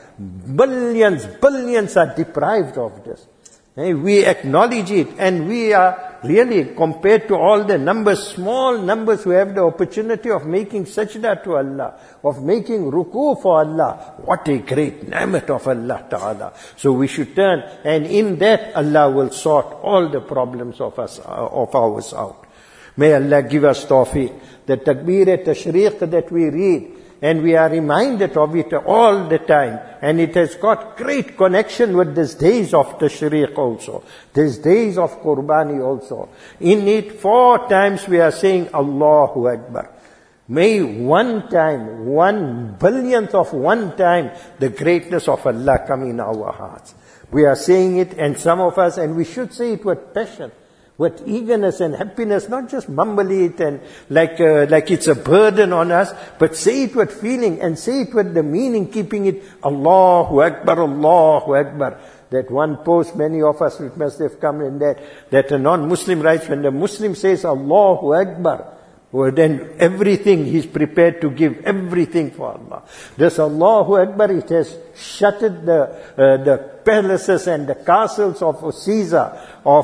Billions are deprived of this. We acknowledge it, and we are really, compared to all the numbers, small numbers who have the opportunity of making sajda to Allah, of making ruku for Allah. What a great ni'mat of Allah Ta'ala. So we should turn, and in that Allah will sort all the problems of ours out. May Allah give us tawfiq. The takbir-e-tashriq that we read, and we are reminded of it all the time. And it has got great connection with these days of Tashriq also. These days of Qurbani also. In it, 4 times we are saying Allahu Akbar. May 1 time, 1/1000th of 1 time, the greatness of Allah come in our hearts. We are saying it, and some of us, and we should say it with passion, with eagerness and happiness, not just mumble it and like it's a burden on us, but say it with feeling and say it with the meaning, keeping it Allahu Akbar, Allahu Akbar. That one post, many of us, it must have come in that a non-Muslim writes, when the Muslim says Allahu Akbar, well, then everything he's prepared to give, everything for Allah. This Allahu Akbar, it has shuttered the palaces and the castles of Caesar, of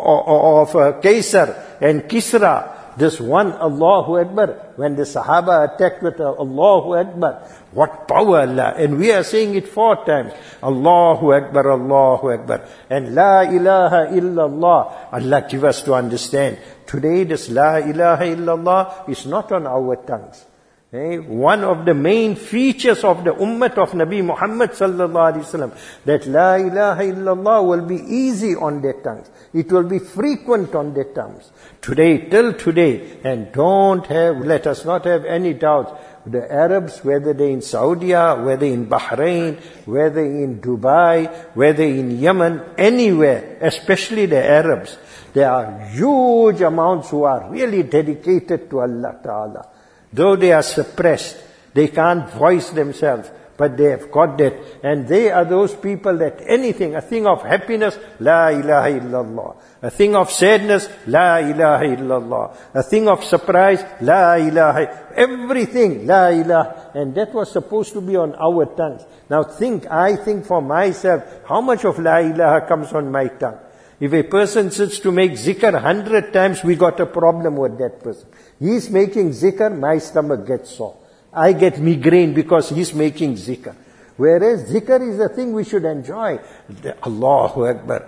Caesar and Kisra. This one Allahu Akbar, when the Sahaba attacked with Allahu Akbar, what power Allah. And we are saying it 4 times. Allahu Akbar, Allahu Akbar. And La ilaha illallah. Allah give us to understand. Today this La ilaha illallah is not on our tongues. One of the main features of the ummah of Nabi Muhammad sallallahu alaihi wasallam, that La ilaha illallah will be easy on their tongues. It will be frequent on their tongues. Today, till today, and let us not have any doubt, the Arabs, whether they're in Saudi, whether in Bahrain, whether in Dubai, whether in Yemen, anywhere, especially the Arabs, there are huge amounts who are really dedicated to Allah Ta'ala. Though they are suppressed, they can't voice themselves, but they have got that. And they are those people that anything, a thing of happiness, La ilaha illallah. A thing of sadness, La ilaha illallah. A thing of surprise, La ilaha. Everything, La ilaha. And that was supposed to be on our tongues. Now I think for myself, how much of La ilaha comes on my tongue? If a person sits to make zikr 100 times, we got a problem with that person. He's making zikr, my stomach gets sore. I get migraine because he's making zikr. Whereas zikr is a thing we should enjoy. Allahu Akbar,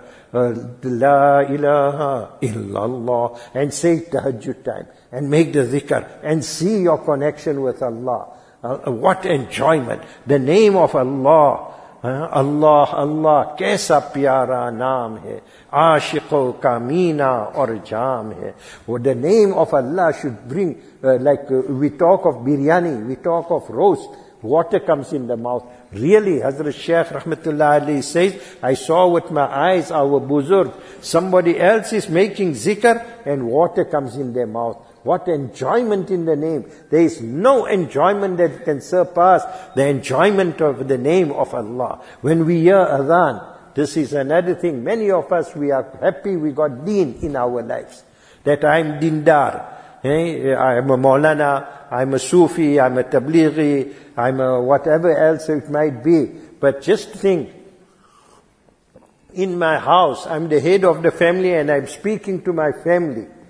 La ilaha illallah, and say tahajjud time, and make the zikr, and see your connection with Allah. What enjoyment. The name of Allah. Allah, Allah, kaisa pyara naam hai, aashiqo ka meena aur jaam hai. Well, the name of Allah should bring, we talk of biryani, we talk of roast, water comes in the mouth. Really, Hazrat Shaykh Rahmatullah alayhi says, I saw with my eyes our buzurg, somebody else is making zikr and water comes in their mouth. What enjoyment in the name. There is no enjoyment that can surpass the enjoyment of the name of Allah. When we hear adhan, this is another thing. Many of us, we are happy we got deen in our lives. That I'm dindar. I'm a Maulana, I'm a Sufi, I'm a Tablighi, I'm a whatever else it might be. But just think, in my house, I'm the head of the family and I'm speaking to my family.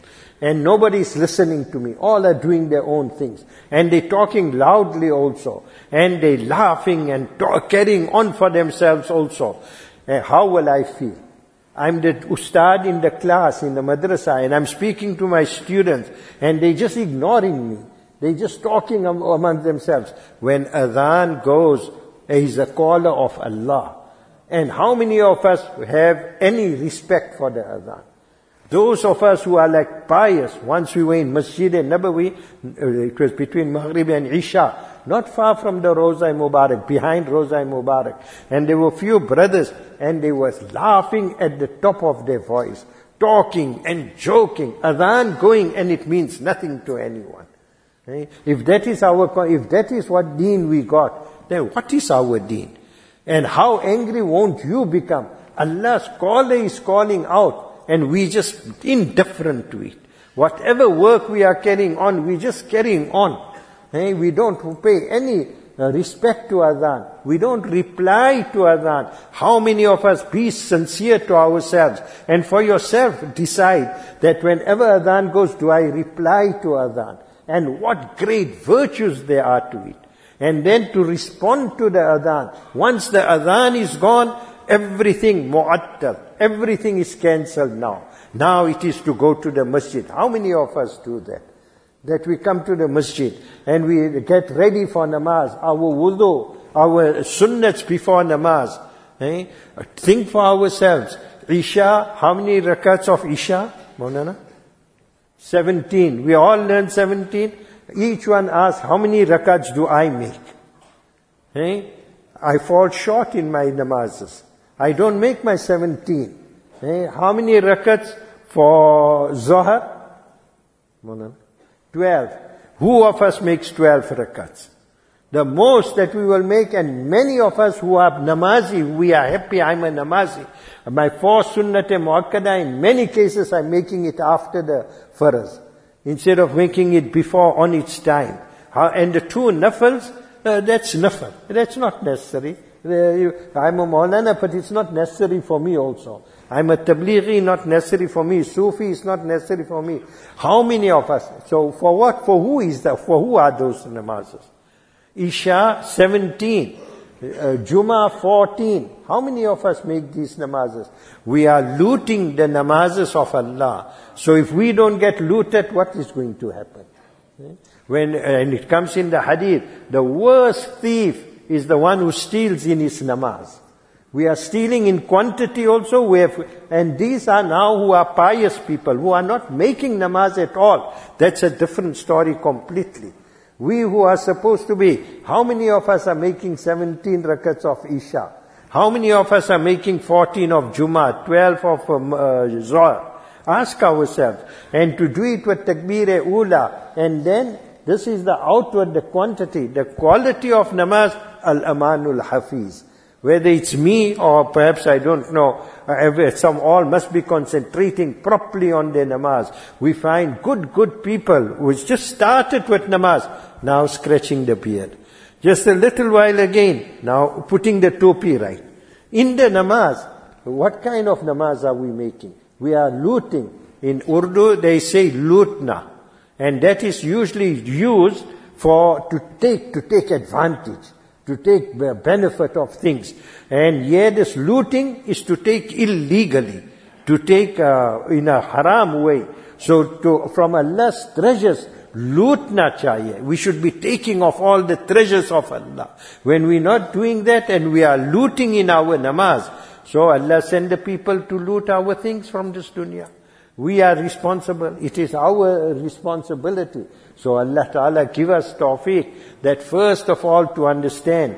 and nobody's listening to me. All are doing their own things. And they're talking loudly also. And they're laughing and carrying on for themselves also. How will I feel? I'm the ustad in the class, in the madrasa, and I'm speaking to my students, and they're just ignoring me. They're just talking among themselves. When adhan goes, he's a caller of Allah. And how many of us have any respect for the adhan? Those of us who are like pious, once we were in Masjid Nabawi, it was between Maghrib and Isha, not far from the Roza Mubarak, behind Roza Mubarak. And there were few brothers, and they were laughing at the top of their voice, talking and joking, adhan going, and it means nothing to anyone. If that is what deen we got, then what is our deen? And how angry won't you become? Allah's caller is calling out, and we just indifferent to it. Whatever work we are carrying on, we just carrying on. We don't pay any respect to adhan. We don't reply to adhan. How many of us be sincere to ourselves, and for yourself decide that whenever adhan goes, do I reply to adhan? And what great virtues there are to it. And then to respond to the adhan. Once the adhan is gone, everything mu'attal, everything is cancelled now. Now it is to go to the masjid. How many of us do that? That we come to the masjid and we get ready for namaz, our wudu, our sunnats before namaz. Think for ourselves. Isha, how many rakats of Isha? Maulana? 17. We all learn 17. Each one asks, how many rakats do I make? I fall short in my namazes. I don't make my 17. How many rakats for Zohar? 12. Who of us makes 12 rakats? The most that we will make, and many of us who are namazi, we are happy, I'm a namazi. My 4 sunnat-e-muakkada, in many cases I'm making it after the faraz, instead of making it before on its time. And the 2 nafals, that's nafal. That's not necessary. I'm a Maulana, but it's not necessary for me also. I'm a Tablighi, not necessary for me. Sufi is not necessary for me. How many of us? So for what? For who is that? For who are those namazes? Isha 17. Jummah 14. How many of us make these namazes? We are looting the namazes of Allah. So if we don't get looted, what is going to happen? And it comes in the hadith, the worst thief is the one who steals in his namaz. We are stealing in quantity also, and these are now who are pious people, who are not making namaz at all. That's a different story completely. We who are supposed to be, how many of us are making 17 rakats of Isha? How many of us are making 14 of Jummah, 12 of Zohar? Ask ourselves. And to do it with takbir-e-ula, and then this is the outward, the quantity, the quality of namaz, al-amanul hafiz. Whether it's me or perhaps I don't know, some all must be concentrating properly on their namaz. We find good people who just started with namaz, now scratching the beard. Just a little while again, now putting the topi right. In the namaz, what kind of namaz are we making? We are looting. In Urdu, they say lootna. And that is usually used to take advantage, to take benefit of things. And here this looting is to take illegally, to take in a haram way. So from Allah's treasures, lootna chahiye. We should be taking off all the treasures of Allah. When we're not doing that and we are looting in our namaz, so Allah send the people to loot our things from this dunya. We are responsible. It is our responsibility. So Allah Ta'ala give us tawfiq that first of all to understand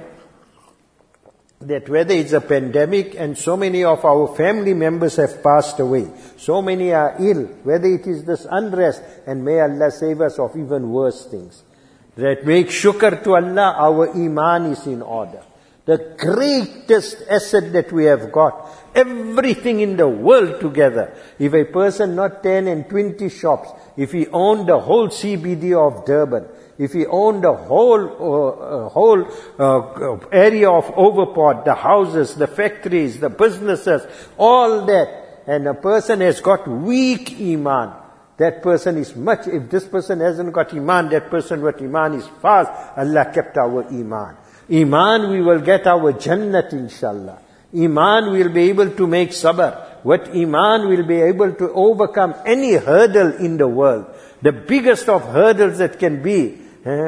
that whether it's a pandemic and so many of our family members have passed away, so many are ill, whether it is this unrest, and may Allah save us of even worse things. That make shukr to Allah, our iman is in order. The greatest asset that we have got, everything in the world together. If a person not 10 and 20 shops, if he owned the whole CBD of Durban, if he owned the whole area of Overport, the houses, the factories, the businesses, all that, and a person has got weak iman, That person is much, if this person hasn't got iman, that person with iman is fast. Allah kept our iman. Iman, we will get our jannat, inshallah. Iman will be able to make sabr. With iman, we'll be able to overcome any hurdle in the world. The biggest of hurdles that can be, by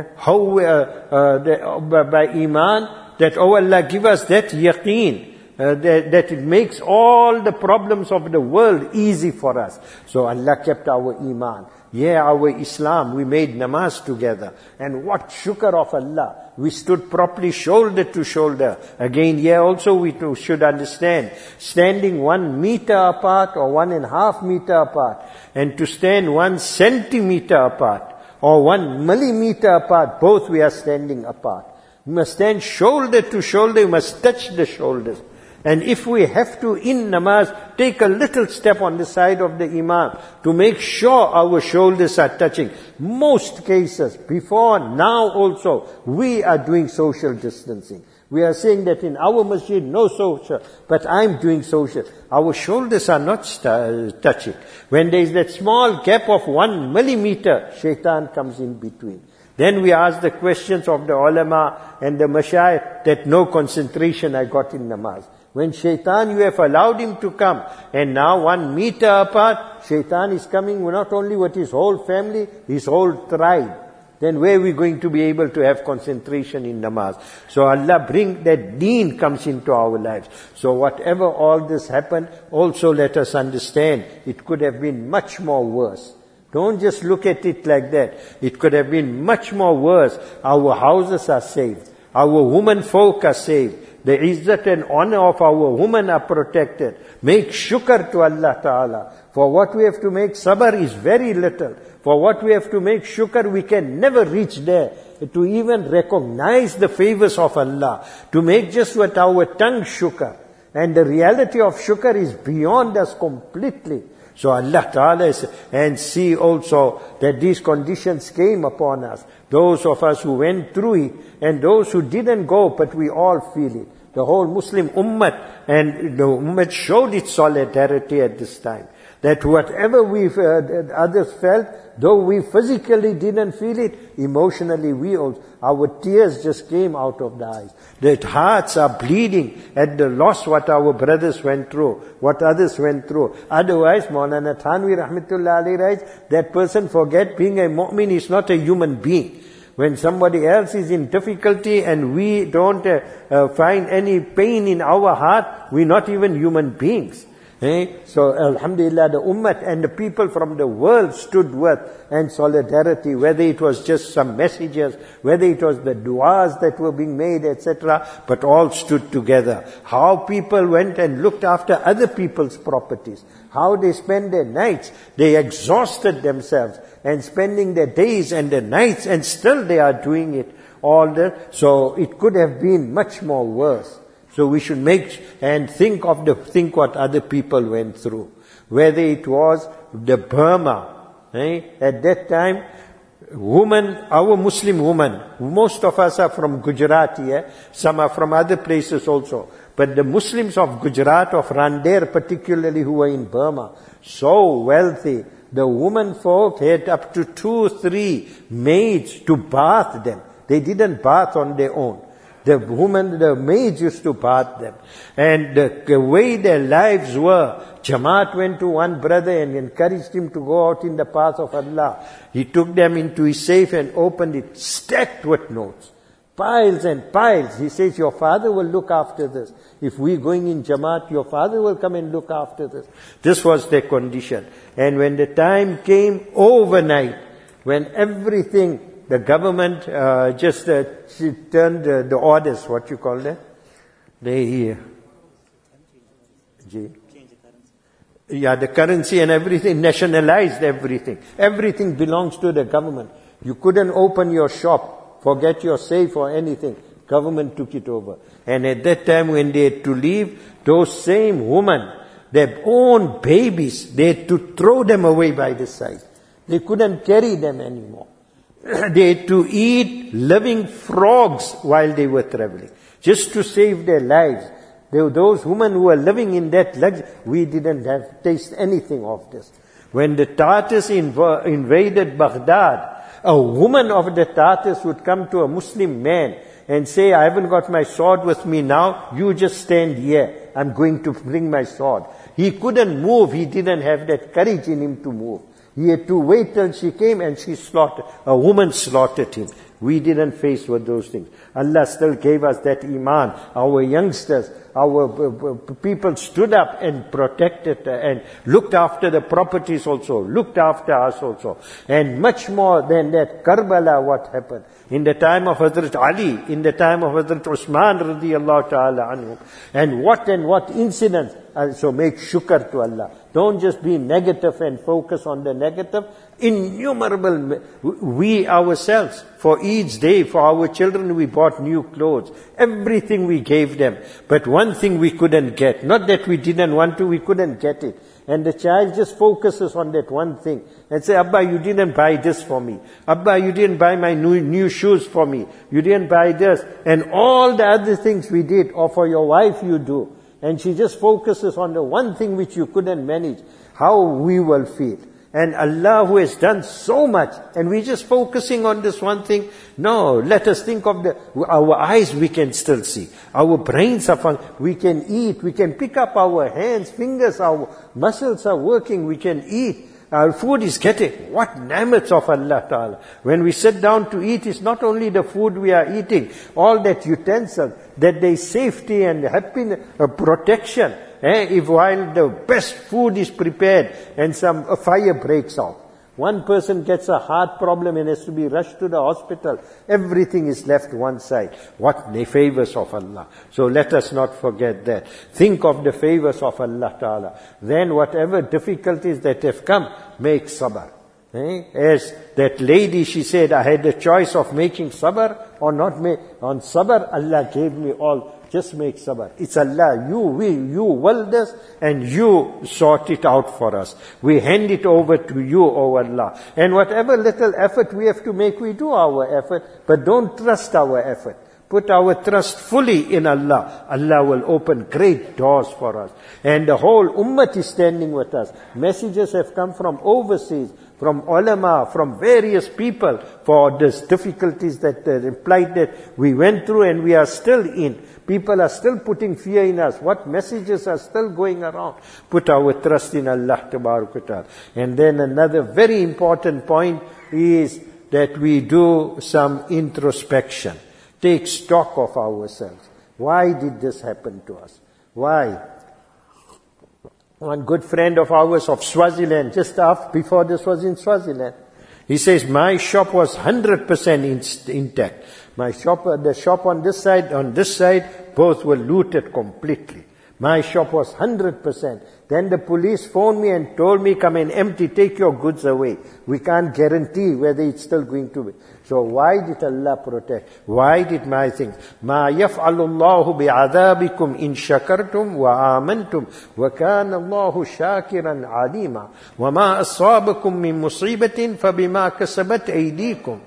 iman, that, oh Allah, give us that yaqeen, that it makes all the problems of the world easy for us. So Allah kept our iman. Yeah, our Islam, we made namaz together. And what shukr of Allah. We stood properly shoulder to shoulder. Again, yeah, also we too should understand. Standing 1 meter apart or 1.5 meter apart. And to stand 1 centimeter apart or 1 millimeter apart, both we are standing apart. We must stand shoulder to shoulder, we must touch the shoulders. And if we have to, in namaz, take a little step on the side of the imam to make sure our shoulders are touching. Most cases, before, now also, we are doing social distancing. We are saying that in our masjid, no social, but I'm doing social. Our shoulders are not touching. When there is that small gap of 1 millimeter, shaitan comes in between. Then we ask the questions of the ulama and the mashayikh that no concentration I got in namaz. When shaitan, you have allowed him to come, and now 1 meter apart, shaitan is coming not only with his whole family, his whole tribe. Then where are we going to be able to have concentration in namaz? So Allah bring that deen comes into our lives. So whatever all this happened, also let us understand, it could have been much more worse. Don't just look at it like that. It could have been much more worse. Our houses are saved. Our women folk are saved. The izzat and honor of our women are protected. Make shukr to Allah Ta'ala. For what we have to make sabr is very little. For what we have to make shukr, we can never reach there. To even recognize the favors of Allah. To make just with our tongue shukr. And the reality of shukr is beyond us completely. So Allah Ta'ala is, and see also that these conditions came upon us. Those of us who went through it, and those who didn't go, but we all feel it. The whole Muslim ummah, and the ummah showed its solidarity at this time. That whatever we others felt, though we physically didn't feel it, emotionally we also, our tears just came out of the eyes. That hearts are bleeding at the loss what our brothers went through, what others went through. Otherwise, Maulana Thanvi Rahmatullah Alayhi writes, that person forget being a mu'min is not a human being. When somebody else is in difficulty and we don't find any pain in our heart, we're not even human beings. So Alhamdulillah, the ummah and the people from the world stood with and solidarity, whether it was just some messages, whether it was the du'as that were being made, etc., but all stood together. How people went and looked after other people's properties, how they spent their nights, they exhausted themselves and spending their days and their nights, and still they are doing it all so it could have been much more worse. So we should make and think what other people went through. Whether it was the Burma, at that time, women, our Muslim women, most of us are from Gujarat, some are from other places also. But the Muslims of Gujarat, of Randair particularly, who were in Burma, so wealthy, the women folk had up to 2-3 maids to bath them. They didn't bath on their own. The maids used to bath them. And the way their lives were, Jamaat went to one brother and encouraged him to go out in the path of Allah. He took them into his safe and opened it, stacked with notes. Piles and piles. He says, your father will look after this. If we're going in Jamaat, your father will come and look after this. This was their condition. And when the time came overnight, when everything, the government she turned the orders, what you call that? The currency and everything, nationalized everything. Everything belongs to the government. You couldn't open your shop, forget your safe or anything. Government took it over. And at that time when they had to leave, those same women, their own babies, they had to throw them away by the side. They couldn't carry them anymore. They had to eat living frogs while they were traveling, just to save their lives. Those women who were living in that luxury, we didn't have taste anything of this. When the Tartars invaded Baghdad, a woman of the Tartars would come to a Muslim man and say, I haven't got my sword with me now, you just stand here, I'm going to bring my sword. He couldn't move, he didn't have that courage in him to move. He had to wait till she came and a woman slaughtered him. We didn't face with those things. Allah still gave us that iman. Our youngsters, our people stood up and protected and looked after the properties also, looked after us also. And much more than that, Karbala, what happened? In the time of Hazrat Ali, in the time of Hazrat Usman radiyallahu ta'ala anhu. And what incidents. So make shukr to Allah. Don't just be negative and focus on the negative. Innumerable, we ourselves, for each day, for our children, we bought new clothes. Everything we gave them. But one thing we couldn't get. Not that we didn't want to, we couldn't get it. And the child just focuses on that one thing. And say, Abba, you didn't buy this for me. Abba, you didn't buy my new shoes for me. You didn't buy this. And all the other things we did, or for your wife you do. And she just focuses on the one thing which you couldn't manage. How we will feel. And Allah who has done so much, and we're just focusing on this one thing. No, let us think of our eyes we can still see. Our brains are fun. We can eat, we can pick up our hands, fingers, our muscles are working, we can eat. Our food is getting, what ni'mats of Allah Ta'ala. When we sit down to eat, it's not only the food we are eating, all that utensil, that there is safety and happiness, protection. If while the best food is prepared and a fire breaks out, one person gets a heart problem and has to be rushed to the hospital, everything is left one side. What the favors of Allah. So let us not forget that. Think of the favors of Allah Ta'ala. Then whatever difficulties that have come, make sabr. As that lady, she said, I had the choice of making sabr or not make. On sabr, Allah gave me all. Just make sabr. It's Allah. You will this and you sort it out for us. We hand it over to you, O Allah. And whatever little effort we have to make, we do our effort. But don't trust our effort. Put our trust fully in Allah. Allah will open great doors for us. And the whole ummah is standing with us. Messages have come from overseas, from ulama, from various people for these difficulties that implied that we went through and we are still in. People are still putting fear in us. What messages are still going around? Put our trust in Allah Ta'ala. And then another very important point is that we do some introspection. Take stock of ourselves. Why did this happen to us? Why? One good friend of ours of Swaziland, just before this was in Swaziland, he says, my shop was 100% intact. My shop, the shop on this side, both were looted completely. My shop was 100%. Then the police phoned me and told me, come and empty, take your goods away. We can't guarantee whether it's still going to be. So why did Allah protect? Why did my things? مَا يَفْعَلُ اللَّهُ بِعَذَابِكُمْ إِن شَكَرْتُمْ وَآمَنْتُمْ وَكَانَ اللَّهُ شَاكِرًا عَلِيمًا وَمَا أَصَابَكُم مِّن مُّصِيبَةٍ فَبِمَا كَسَبَتْ أَيْدِيكُمْ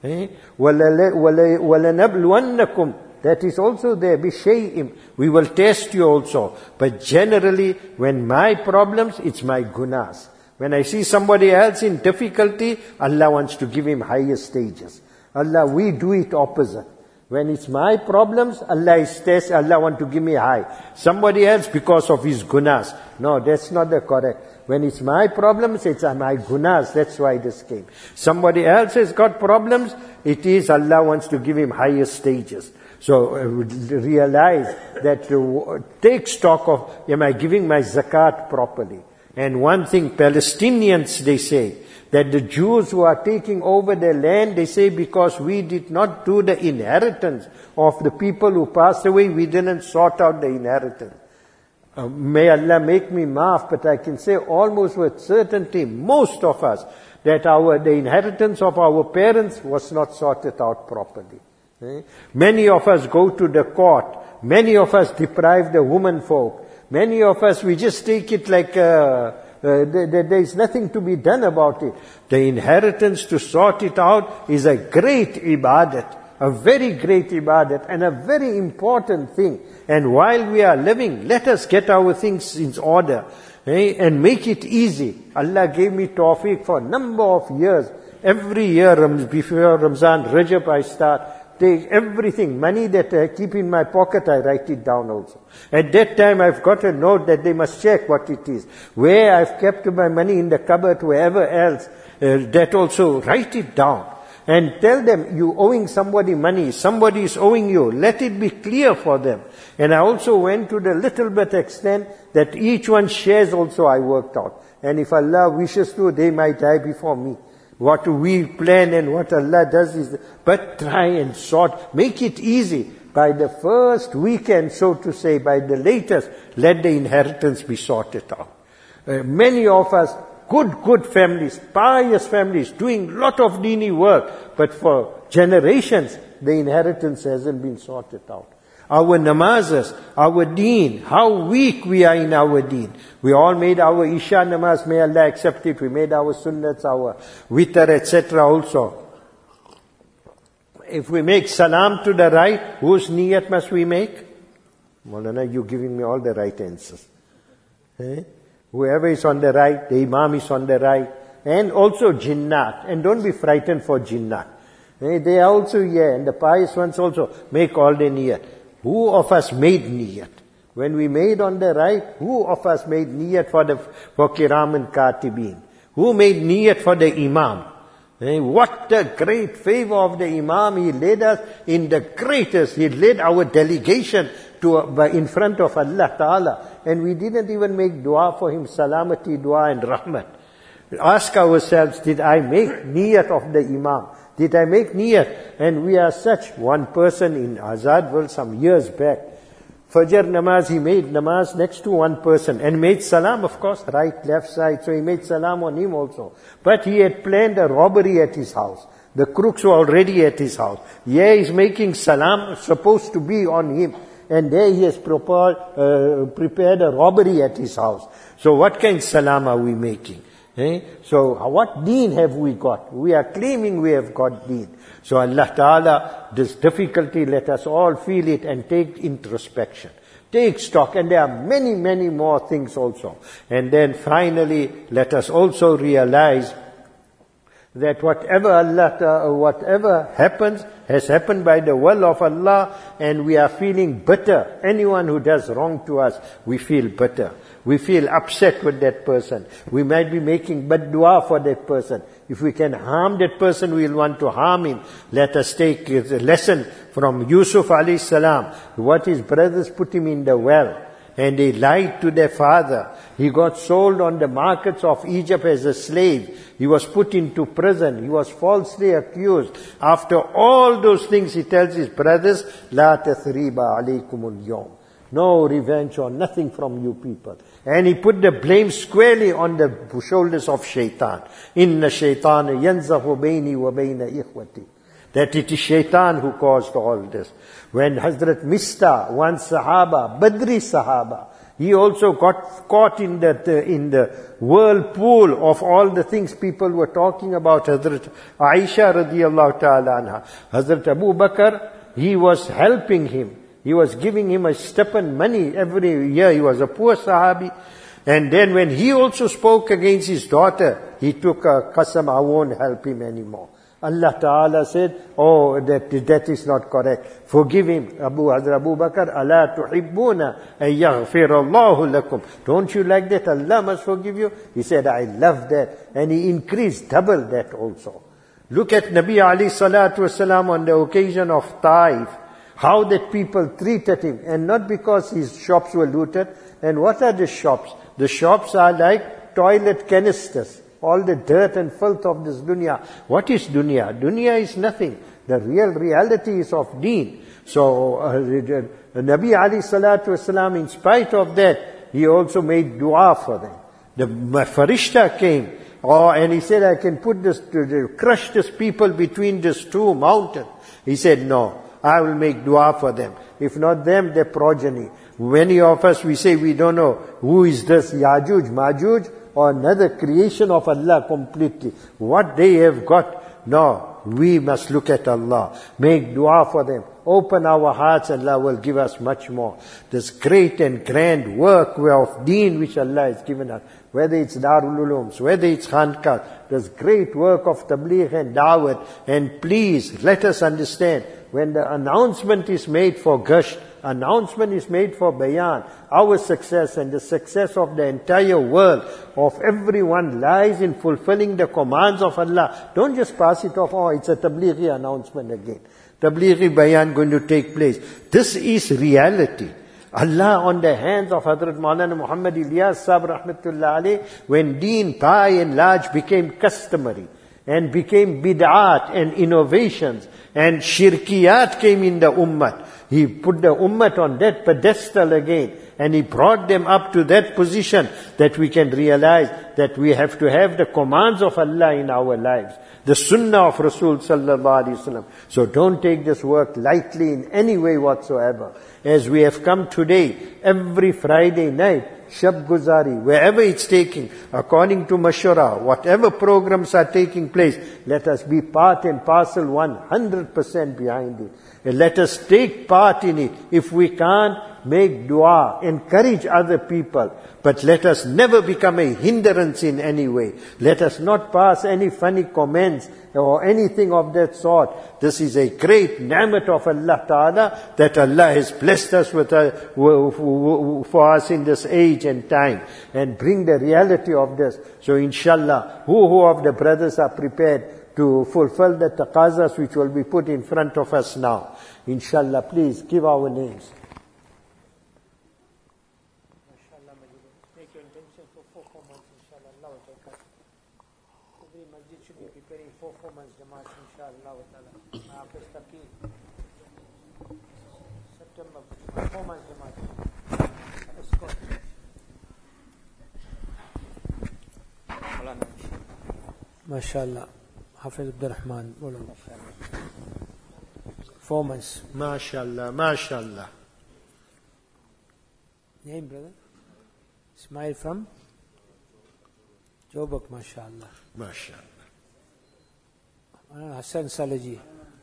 وَلَنَبْلُوَنَّكُمْ. That is also there. بِشَيْءٍ. We will test you also. But generally, when my problems, it's my gunas. When I see somebody else in difficulty, Allah wants to give him higher stages. We do it opposite. When it's my problems, Allah wants to give me high. Somebody else because of his gunas. No, that's not the correct. When it's my problems, it's my gunas. That's why this came. Somebody else has got problems, it is Allah wants to give him higher stages. So realize that, take stock of, am I giving my zakat properly? And one thing, Palestinians, they say, that the Jews who are taking over their land, they say because we did not do the inheritance of the people who passed away, we didn't sort out the inheritance. May Allah make me maaf, but I can say almost with certainty, most of us, that the inheritance of our parents was not sorted out properly. Many of us go to the court. Many of us deprive the women folk. Many of us, we just take it like there is nothing to be done about it. The inheritance to sort it out is a great ibadat, a very great ibadat and a very important thing. And while we are living, let us get our things in order. And make it easy. Allah gave me tawfiq for a number of years. Every year before Ramzan, Rajab, I start. Take everything, money that I keep in my pocket, I write it down also. At that time, I've got a note that they must check what it is. Where I've kept my money in the cupboard, wherever else, that also, write it down. And tell them, you owing somebody money, somebody is owing you, let it be clear for them. And I also went to the little bit extent that each one shares also I worked out. And if Allah wishes to, they might die before me. What we plan and what Allah does is, but try and sort, make it easy. By the first weekend, so to say, by the latest, let the inheritance be sorted out. Many of us, good families, pious families, doing lot of dini work, but for generations, the inheritance hasn't been sorted out. Our namazes, our deen, how weak we are in our deen. We all made our Isha namaz, may Allah accept it. We made our sunnats, our witr, etc. also. If we make salam to the right, whose niyat must we make? Maulana, you're giving me all the right answers. Whoever is on the right, the imam is on the right. And also jinnat. And don't be frightened for jinnat. They are also here. And the pious ones also make all the niyat. Who of us made niyat? When we made on the right, who of us made niyat for Kiram and Katibin? Who made niyat for the Imam? What a great favor of the Imam. He led us in the greatest. He led our delegation in front of Allah Ta'ala. And we didn't even make dua for him, salamati dua and rahmat. Ask ourselves, did I make niyat of the Imam? Did I make niyat? And we are such. One person in Azad world some years back, Fajr namaz, he made namaz next to one person and made salam, of course, right, left side. So he made salam on him also. But he had planned a robbery at his house. The crooks were already at his house. Yeah, he's making salam, supposed to be on him. And there he has prepared a robbery at his house. So what kind of salam are we making? So what deen have we got? We are claiming we have got deen. So Allah Ta'ala, this difficulty, let us all feel it and take introspection. Take stock. And there are many, many more things also. And then finally, let us also realize that whatever happens has happened by the will of Allah, and we are feeling bitter. Anyone who does wrong to us, we feel bitter. We feel upset with that person. We might be making bad dua for that person. If we can harm that person, we will want to harm him. Let us take a lesson from Yusuf alayhi salam. What his brothers put him in the well. And they lied to their father. He got sold on the markets of Egypt as a slave. He was put into prison. He was falsely accused. After all those things, he tells his brothers, La tathriba alaykumul yawm. No revenge or nothing from you people. And he put the blame squarely on the shoulders of shaitan. Inna shaitana yanzahu bayni wa bayna ikhwati. That it is shaitan who caused all this. When Hazrat Mista, one Sahaba, Badri Sahaba, he also got caught in the whirlpool of all the things people were talking about. Hazrat Aisha radiyallahu ta'ala anha. Hazrat Abu Bakr, he was helping him. He was giving him a stipend money every year. He was a poor Sahabi. And then when he also spoke against his daughter, he took a qasam, I won't help him anymore. Allah Ta'ala said, oh, that is not correct. Forgive him. Hazrat Abu Bakr, Allah tuhibbuna an yaghfirallahu lakum. Don't you like that? Allah must forgive you. He said, I love that. And he increased double that also. Look at Nabi alayhi salatu wasalam on the occasion of Taif. How that people treated him. And not because his shops were looted. And what are the shops? The shops are like toilet canisters. All the dirt and filth of this dunya. What is dunya? Dunya is nothing. The real reality is of deen. So, Nabi alayhi salatu wasalam, in spite of that, he also made dua for them. The Farishta came, and he said, I can crush this people between these two mountains. He said, no, I will make dua for them. If not them, their progeny. Many of us, we say, we don't know who is this Yajuj, Majuj, or another creation of Allah completely. What they have got, no. we must look at Allah. Make dua for them. Open our hearts, Allah will give us much more. This great and grand work of deen which Allah has given us, whether it's Darul Ulooms, whether it's Khanqah, this great work of tabligh and da'wat. And please, let us understand, when the announcement is made for Gasht, announcement is made for Bayan, our success and the success of the entire world, of everyone, lies in fulfilling the commands of Allah. Don't just pass it off, oh, it's a tablighi announcement again. Tablighi Bayan going to take place. This is reality. Allah on the hands of Hazrat Maulana Muhammad Ilyas Sahib Rahmatullah Alayh, when deen by and large became customary and became bid'at and innovations and shirkiyat came in the ummah, he put the ummah on that pedestal again, and he brought them up to that position that we can realize that we have to have the commands of Allah in our lives, the sunnah of Rasul sallallahu alaihi wasallam. So don't take this work lightly in any way whatsoever. As we have come today, every Friday night, Shab Guzari, wherever it's taking, according to Mashura, whatever programs are taking place, let us be part and parcel 100% behind it. And let us take part in it. If we can't, make dua, encourage other people. But let us never become a hindrance in any way. Let us not pass any funny comments or anything of that sort. This is a great ni'mat of Allah Ta'ala that Allah has blessed us with for us in this age and time. And bring the reality of this. So inshallah, who of the brothers are prepared to fulfill the taqazas which will be put in front of us now? Inshallah, please give our names. MashaAllah. Hafiz Abdul Rahman. 4 months. MashaAllah, MashaAllah. Name, brother? Ismail from Jobak, MashaAllah. MashaAllah. Hassan Salaji.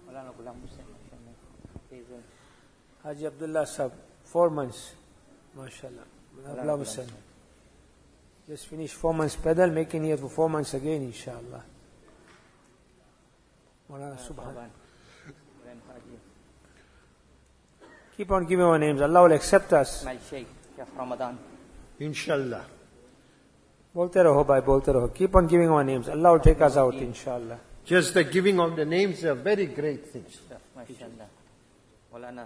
Haji Abdullah Sahab, 4 months. MashaAllah. Abdullah Hussain. Just finished 4 months pedal, making here for 4 months again, inshallah. Subhan. Keep on giving our names. Allah will accept us. Inshallah. Bolte raho bhai, bolte raho. Keep on giving our names. Allah will take us out, inshallah. Just the giving of the names are very great things. MashaAllah. Maulana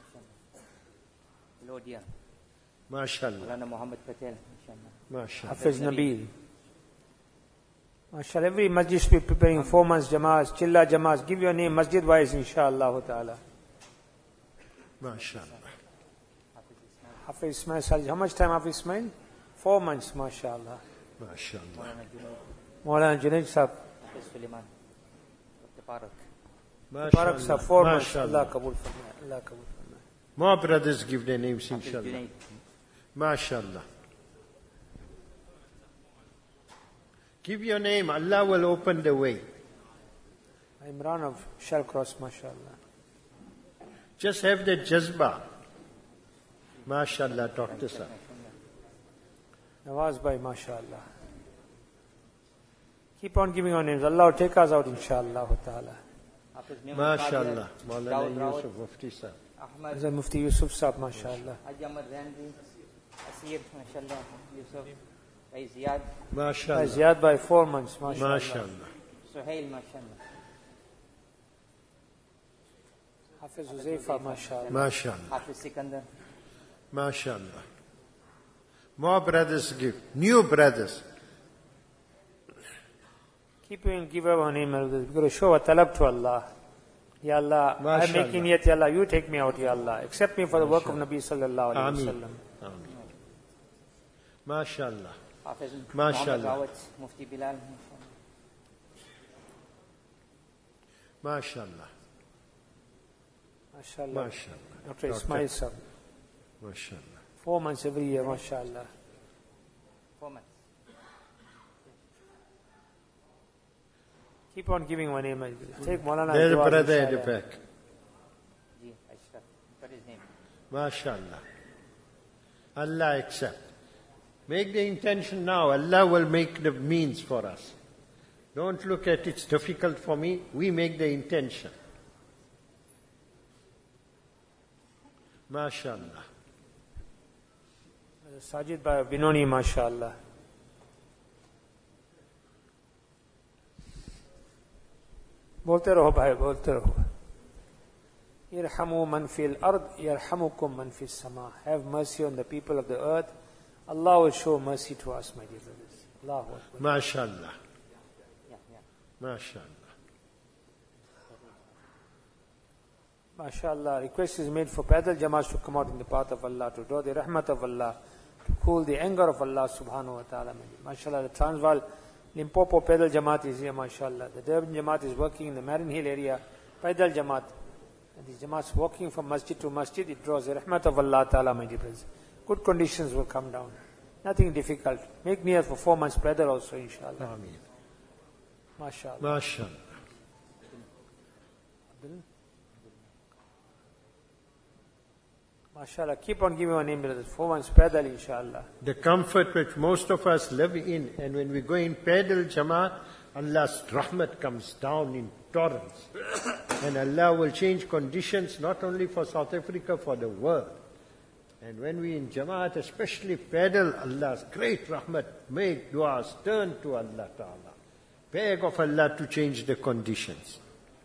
Lodia. MashaAllah. Maulana Muhammad Patel. MashaAllah. Hafiz Nabil. MashaAllah. Every masjid should be preparing 4 months Jamaas, Chilla Jamaas. Give your name masjid wise, inshallah ta'ala. MashaAllah. Hafiz Ismail Salih. How much time Hafiz Ismail? 4 months, MashaAllah. MashaAllah. Maulana Junaid Sahab. Hafiz Suleiman. Tabarak. Tabarak Sahab, 4 months. MashaAllah. Allah kabul farmaye. Allah kabul farmaye. More brothers give their names, Hafiz inshallah. Junaid. MashaAllah. Give your name, Allah will open the way. Imran of Shell Cross, MashaAllah. Just have that jazba. MashaAllah, Dr. Sir. Nawaz Bhai, MashaAllah. Keep on giving our names. Allah will take us out, inshallah ta'ala. Hafiz Mehmood MashaAllah. Qadir, Maulana Dawood Rawat, Yusuf Mufti Sir. Ahmad, Hazrat Mufti Yusuf Sahab, MashaAllah. Haji Ahmad Ranvi, Asir, MashaAllah, Yusuf, Bhai Ziyad, MashaAllah. Ziyad Bhai, 4 months, MashaAllah. MashaAllah. Suhail, MashaAllah. Hafiz Huzaifa, MashaAllah. MashaAllah. Hafiz Sikandar, MashaAllah. More brothers give. New brothers. Keep on give our name. We're going to show a talab to Allah. Ya Allah, I'm MashaAllah. making yet, Ya Allah, you take me out, Ya Allah. Accept me for the work of Nabi sallallahu alayhi wa Ameen. sallam. Ameen. MashaAllah. Hafiz MashaAllah. Muhammad Rawat, Mufti Bilal, MashaAllah. MashaAllah. MashaAllah. Dr. Ismail Sahab. MashaAllah. 4 months every year, MashaAllah. 4 months. Keep on giving one name. Take Maulana. There's a Dua, brother at the inshallah. back. Ji, Ashraf. What is his name? MashaAllah. Allah accept. Make the intention now. Allah will make the means for us. Don't look at it's difficult for me. We make the intention. MashaAllah. Sajid Bhai Binoni, mashallah. बोलते रहो भाई, बोलते रहो. Irhamu man fil ard, yarhamukum man fis sama. Have mercy on the people of the earth. Allah will show mercy to us, my dear brothers. Allahu Akbar. MashaAllah. Yeah. MashaAllah. MashaAllah, request is made for Paidal Jamaats to come out in the path of Allah, to draw the rahmat of Allah, to cool the anger of Allah subhanahu wa ta'ala. MashaAllah, the Transvaal Limpopo Paidal Jamaat is here, MashaAllah. The Durban Jamaat is working in the Marin Hill area, Paidal Jamaat. And the Jamaat's walking from masjid to masjid, it draws the rahmat of Allah ta'ala, my dear brothers. Good conditions will come down. Nothing difficult. Make niyat for 4 months Paidal also, inshallah. Ameen. MashaAllah. MashaAllah. MashaAllah, keep on giving our name, brothers. 4 months Paidal, inshallah. The comfort which most of us live in, and when we go in Paidal Jamaat, Allah's rahmat comes down in torrents. And Allah will change conditions not only for South Africa, for the world. And when we in Jamaat, especially Paidal, Allah's great rahmat, make du'as, turn to Allah Ta'ala. Beg of Allah to change the conditions.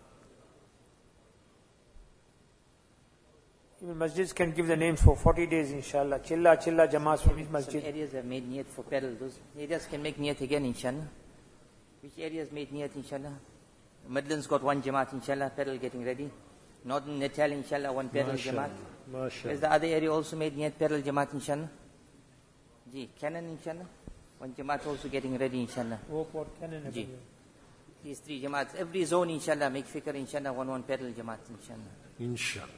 Even masjids can give the names for 40 days, inshallah. Chilla Jamaats from each Some masjid. areas have made niyat for pedal. Those areas can make niyat again, inshallah. Which areas made niyat, inshallah? Midlands got 1 Jamaat, inshallah, pedal getting ready. Northern Natal, inshallah, 1 pedal Jamaat. Where's the other area also made niyat pedal Jamaat, inshallah? Ji, Cannon, inshallah. 1 Jamaat also getting ready, inshallah. Port Cannon. Ji. These 3 Jamaats. Every zone, inshallah, make fikr, inshallah, 1 pedal Jamaat, inshallah. Inshallah.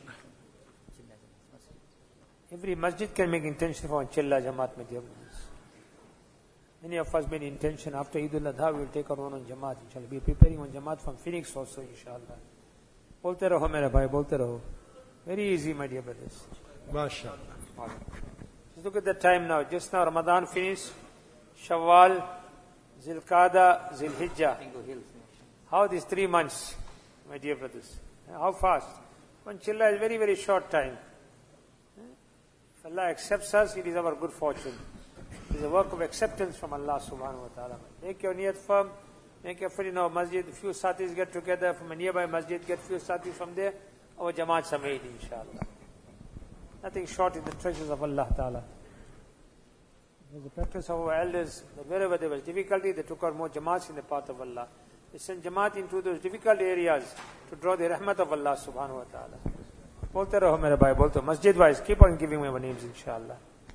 Every masjid can make intention for one Chilla Jamaat, my dear brothers. Many of us made intention after Eid al-Adha, we will take our own on Jamaat, inshallah. We are preparing one Jamaat from Phoenix also, inshallah. Bolte raho, mera bhai, bolte raho. Very easy, my dear brothers. MashaAllah. Just look at the time now. Just now Ramadan finished. Shawwal, Zilqada, Zilhijjah. How these 3 months, my dear brothers? How fast? One Chilla is very, very short time. If Allah accepts us, it is our good fortune. It is a work of acceptance from Allah subhanahu wa ta'ala. Make your niyat firm, make effort in our masjid. A few satis get together from a nearby masjid, get few satis from there. Our jamaats are made, inshallah. Nothing short in the treasures of Allah ta'ala. It was the practice of our elders that wherever there was difficulty, they took out more jamaats in the path of Allah. They sent jamaat into those difficult areas to draw the rahmat of Allah subhanahu wa ta'ala. बोलते रहो मेरे भाई, बोलते masjid wise, keep on giving me our names, inshallah.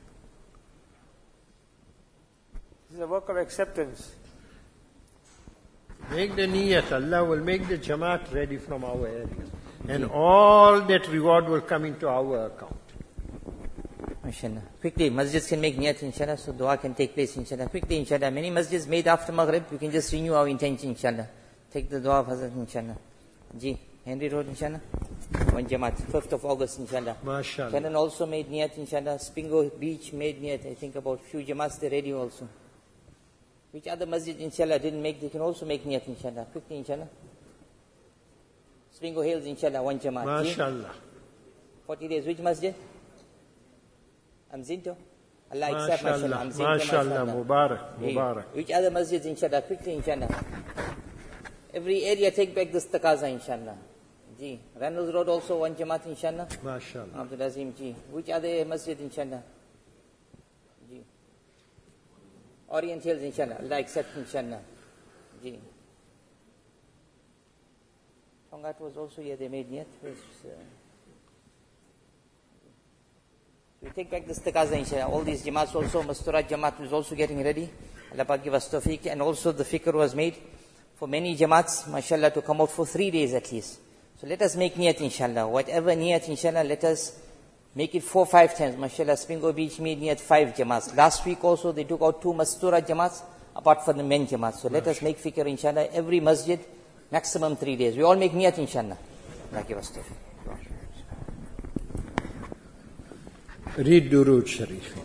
This is a work of acceptance. Make the niyat, Allah will make the Jamaat ready from our areas. And all that reward will come into our account. MashaAllah. Quickly, masjids can make niyat, inshallah, so dua can take place, inshallah. Quickly, inshallah. Many masjids made after Maghrib, we can just renew our intention, inshallah. Take the dua of Hazrat, inshallah. Ji, Henry Road, inshallah. 1 Jamaat, 5th of August, inshallah. MashaAllah. Cannon also made niyat, inshallah. Spingo Beach made niyat. I think about few Jamaats, they're ready also. Which other masjid, inshallah, didn't make, they can also make niyat, inshallah. Quickly, inshallah. Spingo Hills, inshallah, 1 Jamaat. MashaAllah. 40 days, which masjid? Amzinto? Allah accept, mashallah. MashaAllah. Amzinto, MashaAllah. Mubarak. Mubarak. Which other masjids, inshallah? Quickly, inshallah. Every area take back this taqaza, inshallah. Ji. Reynolds Road also 1 Jamaat, inshallah. MashaAllah. Abdul Azim, ji. Which other masjid, inshallah? Ji. Orient Hills, inshallah. Allah accept, inshallah. Ji. Tongat was also here, they made niyat. We take back this taqaza, inshallah. All these Jamaats also, Masturat Jamaat was also getting ready. Allah Pak give us tawfiq. And also the fikr was made for many Jamaats, mashallah, to come out for 3 days at least. So let us make niyat, inshallah. Whatever niyat, inshallah, let us make it 4-5 times. Mashallah, Spingo Beach made niyat 5 Jamaats. Last week also, they took out 2 Mastura Jamaats, apart from the men Jamaats. So let us make fikr, inshallah. Every masjid, Maximum 3 days. We all make niyat, inshallah. Allah give us tawfiq. Read Durood Sharif.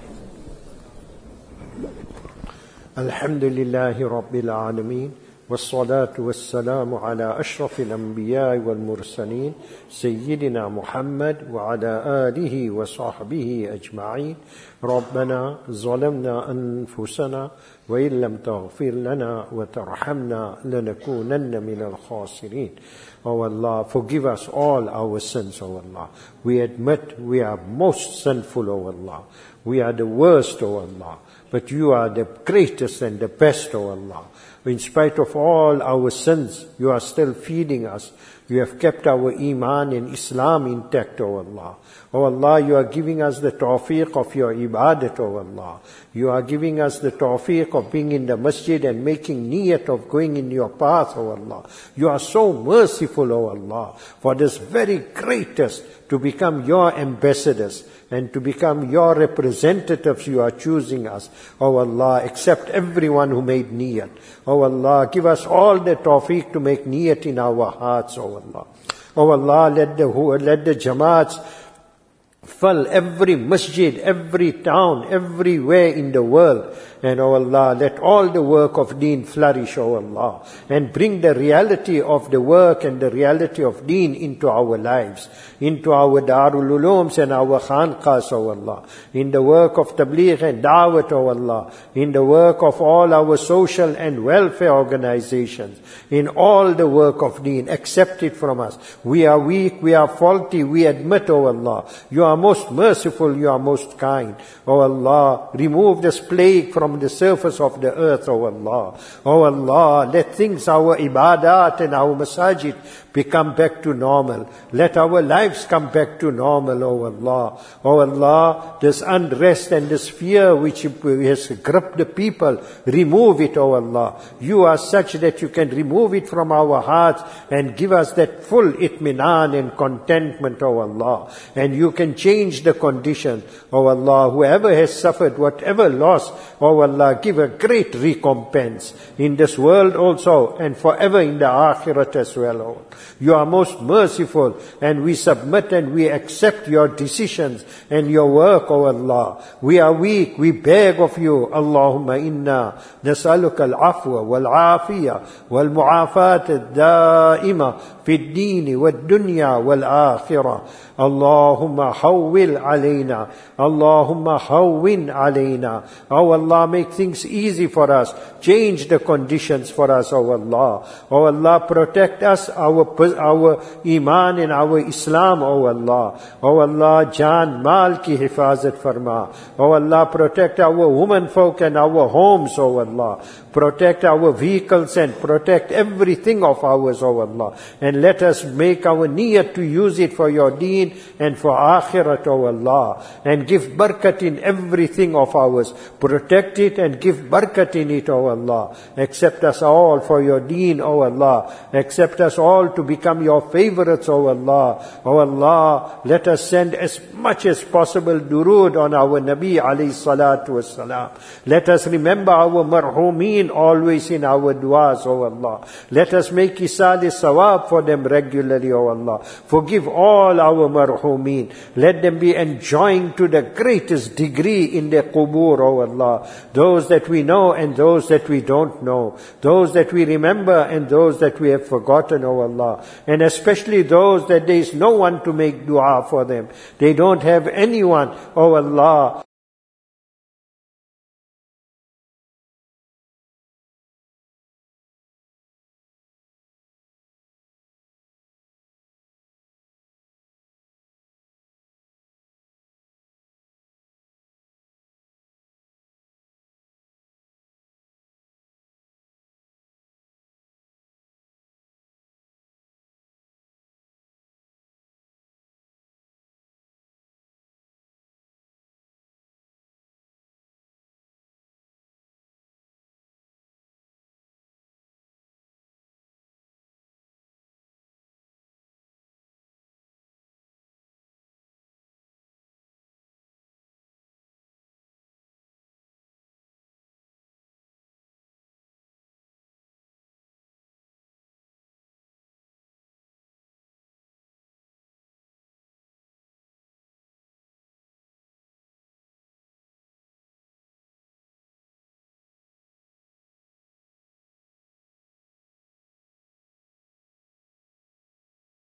Alhamdulillahi Rabbil Alameen. والصلاة والسلام على أشرف الأنبياء والمرسلين سيدنا محمد وعلى آله وصحبه أجمعين. ربنا ظلمنا أنفسنا وإن لم تغفر لنا وترحمنا لنكونن من الخاسرين. Oh Allah, forgive us all our sins, oh Allah. We admit we are most sinful, oh Allah. We are the worst, oh Allah. But you are the greatest and the best, oh Allah. In spite of all our sins, you are still feeding us. You have kept our Iman and Islam intact, O Allah. O Allah, you are giving us the tawfiq of your ibadat, O Allah. You are giving us the tawfiq of being in the masjid and making niyat of going in your path, O Allah. You are so merciful, O Allah, for this very greatest to become your ambassadors and to become your representatives. You are choosing us. O Allah, accept everyone who made niyat. O Allah, give us all the tawfiq to make niyat in our hearts, O Allah. O Allah, let the jamaats fill every masjid, every town, everywhere in the world. And O Allah, let all the work of deen flourish, O Allah, and bring the reality of the work and the reality of deen into our lives, into our Darul Ulooms and our Khanqahs, O Allah, in the work of Tabligh and Dawat, O Allah, in the work of all our social and welfare organizations, in all the work of deen. Accept it from us. We are weak, we are faulty, we admit, O Allah. You are most merciful, you are most kind. O Allah, remove this plague from the surface of the earth, O Allah. O Allah, let things, our ibadat and our masajid become back to normal. Let our lives come back to normal, O Allah. O Allah, this unrest and this fear which has gripped the people, remove it, O Allah. You are such that you can remove it from our hearts and give us that full itminan and contentment, O Allah. And you can change the condition, O Allah. Whoever has suffered whatever loss, O Allah, give a great recompense in this world also and forever in the akhirat as well, O Allah. You are most merciful, and we submit and we accept your decisions and your work, O Allah. We are weak, we beg of you. Allahumma inna nas'aluka al-afwa wal-afiyya wal-mu'afat al-da'ima fi ad-deen wal-dunya wal-akhirah. Allahumma hawwil alayna. Allahumma hawwin alayna. O Allah, make things easy for us. Change the conditions for us, O Allah. O Allah, protect us, our iman and our Islam, O Allah. O Allah, jaan mal ki hifazat farma. O Allah, protect our women folk and our homes, O Allah. Protect our vehicles and protect everything of ours, O Allah. And let us make our niyat to use it for your deen and for akhirat, O Allah. And give barakat in everything of ours. Protect it and give barakat in it, O Allah. Accept us all for your deen, O Allah. Accept us all to become your favorites, O Allah. O Allah, let us send as much as possible durood on our Nabi alayhi salatu wassalam. Let us remember our marhumeen always in our du'as, O Allah. Let us make isal sawab for them regularly, O Allah. Forgive all our marhumeen. Let them be enjoying to the greatest degree in their qubur, O Allah. Those that we know and those that we don't know. Those that we remember and those that we have forgotten, O Allah. And especially those that there is no one to make dua for them. They don't have anyone, O Allah.